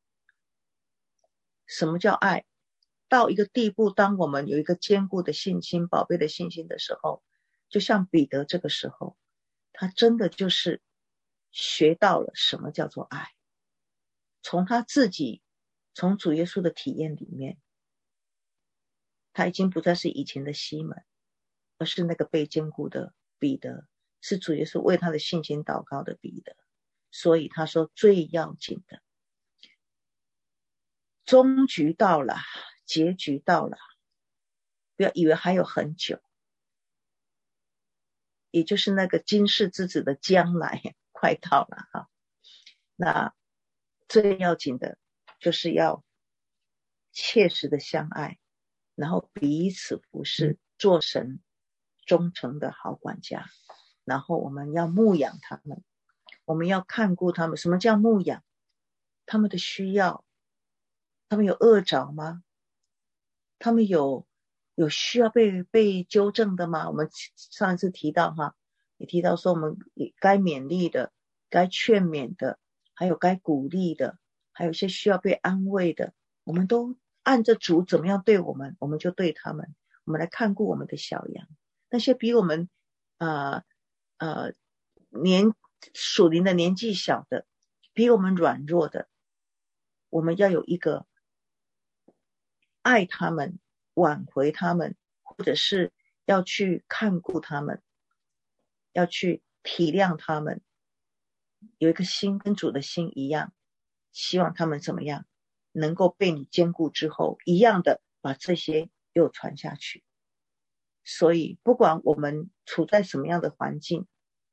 什么叫爱？到一个地步，当我们有一个坚固的信心，宝贝的信心的时候，就像彼得这个时候，他真的就是学到了什么叫做爱。从他自己，从主耶稣的体验里面，他已经不再是以前的西门，而是那个被坚固的彼得，是主耶稣为他的信心祷告的彼得。所以他说最要紧的， 终局到了，结局到了，不要以为还有很久，也就是那个今世之子的将来快到了哈。那最要紧的就是要切实的相爱，然后彼此服侍，做神忠诚的好管家。然后我们要牧养他们，我们要看顾他们。什么叫牧养？他们的需要，他们有饿着吗？他们有有需要被被纠正的吗？我们上一次提到哈，也提到说我们该勉励的，该劝勉的，还有该鼓励的，还有一些需要被安慰的，我们都按着主怎么样对我们，我们就对他们。我们来看顾我们的小羊，那些比我们呃呃年属灵的年纪小的，比我们软弱的，我们要有一个爱他们，挽回他们，或者是要去看顾他们，要去体谅他们，有一个心跟主的心一样，希望他们怎么样能够被你兼顾之后，一样的把这些又传下去。所以不管我们处在什么样的环境，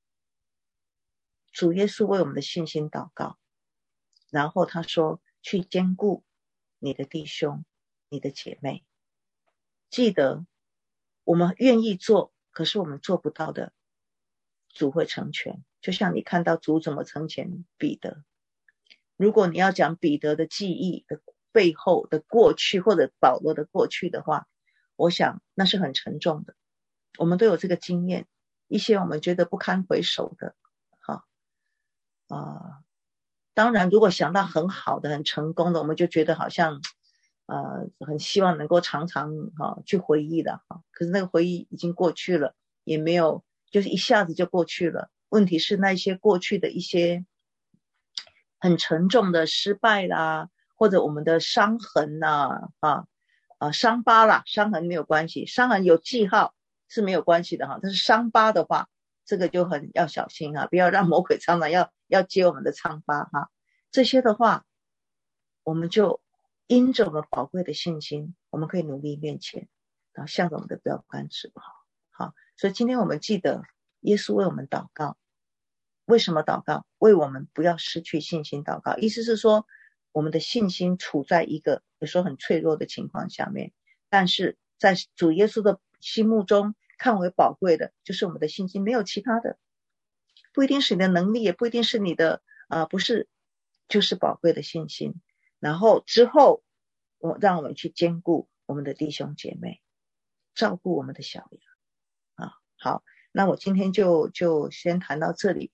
主耶稣为我们的信心祷告，然后他说去兼顾你的弟兄你的姐妹。记得我们愿意做，可是我们做不到的，主会成全。就像你看到主怎么成全彼得，如果你要讲彼得的记忆的背后的过去，或者保罗的过去的话，我想那是很沉重的。我们都有这个经验，一些我们觉得不堪回首的哈啊、呃，当然如果想到很好的很成功的，我们就觉得好像呃很希望能够常常哈、呃、去回忆的哈。可是那个回忆已经过去了，也没有就是一下子就过去了。问题是那些过去的一些很沉重的失败啦，或者我们的伤痕呐啊啊伤疤啦，伤痕没有关系，伤痕有记号是没有关系的哈。但是伤疤的话，这个就很要小心哈，不要让魔鬼常常要要接我们的疮疤哈。这些的话，我们就因着我们宝贵的信心，我们可以努力面前，然后向着我们的标杆直跑。好，所以今天我们记得耶稣为我们祷告。为什么祷告？为我们不要失去信心祷告。意思是说，我们的信心处在一个有时候很脆弱的情况下面，但是在主耶稣的心目中看为宝贵的就是我们的信心，没有其他的，不一定是你的能力，也不一定是你的呃，不是，就是宝贵的信心。然后之后我让我们去兼顾我们的弟兄姐妹，照顾我们的小羊啊。好，那我今天就就先谈到这里。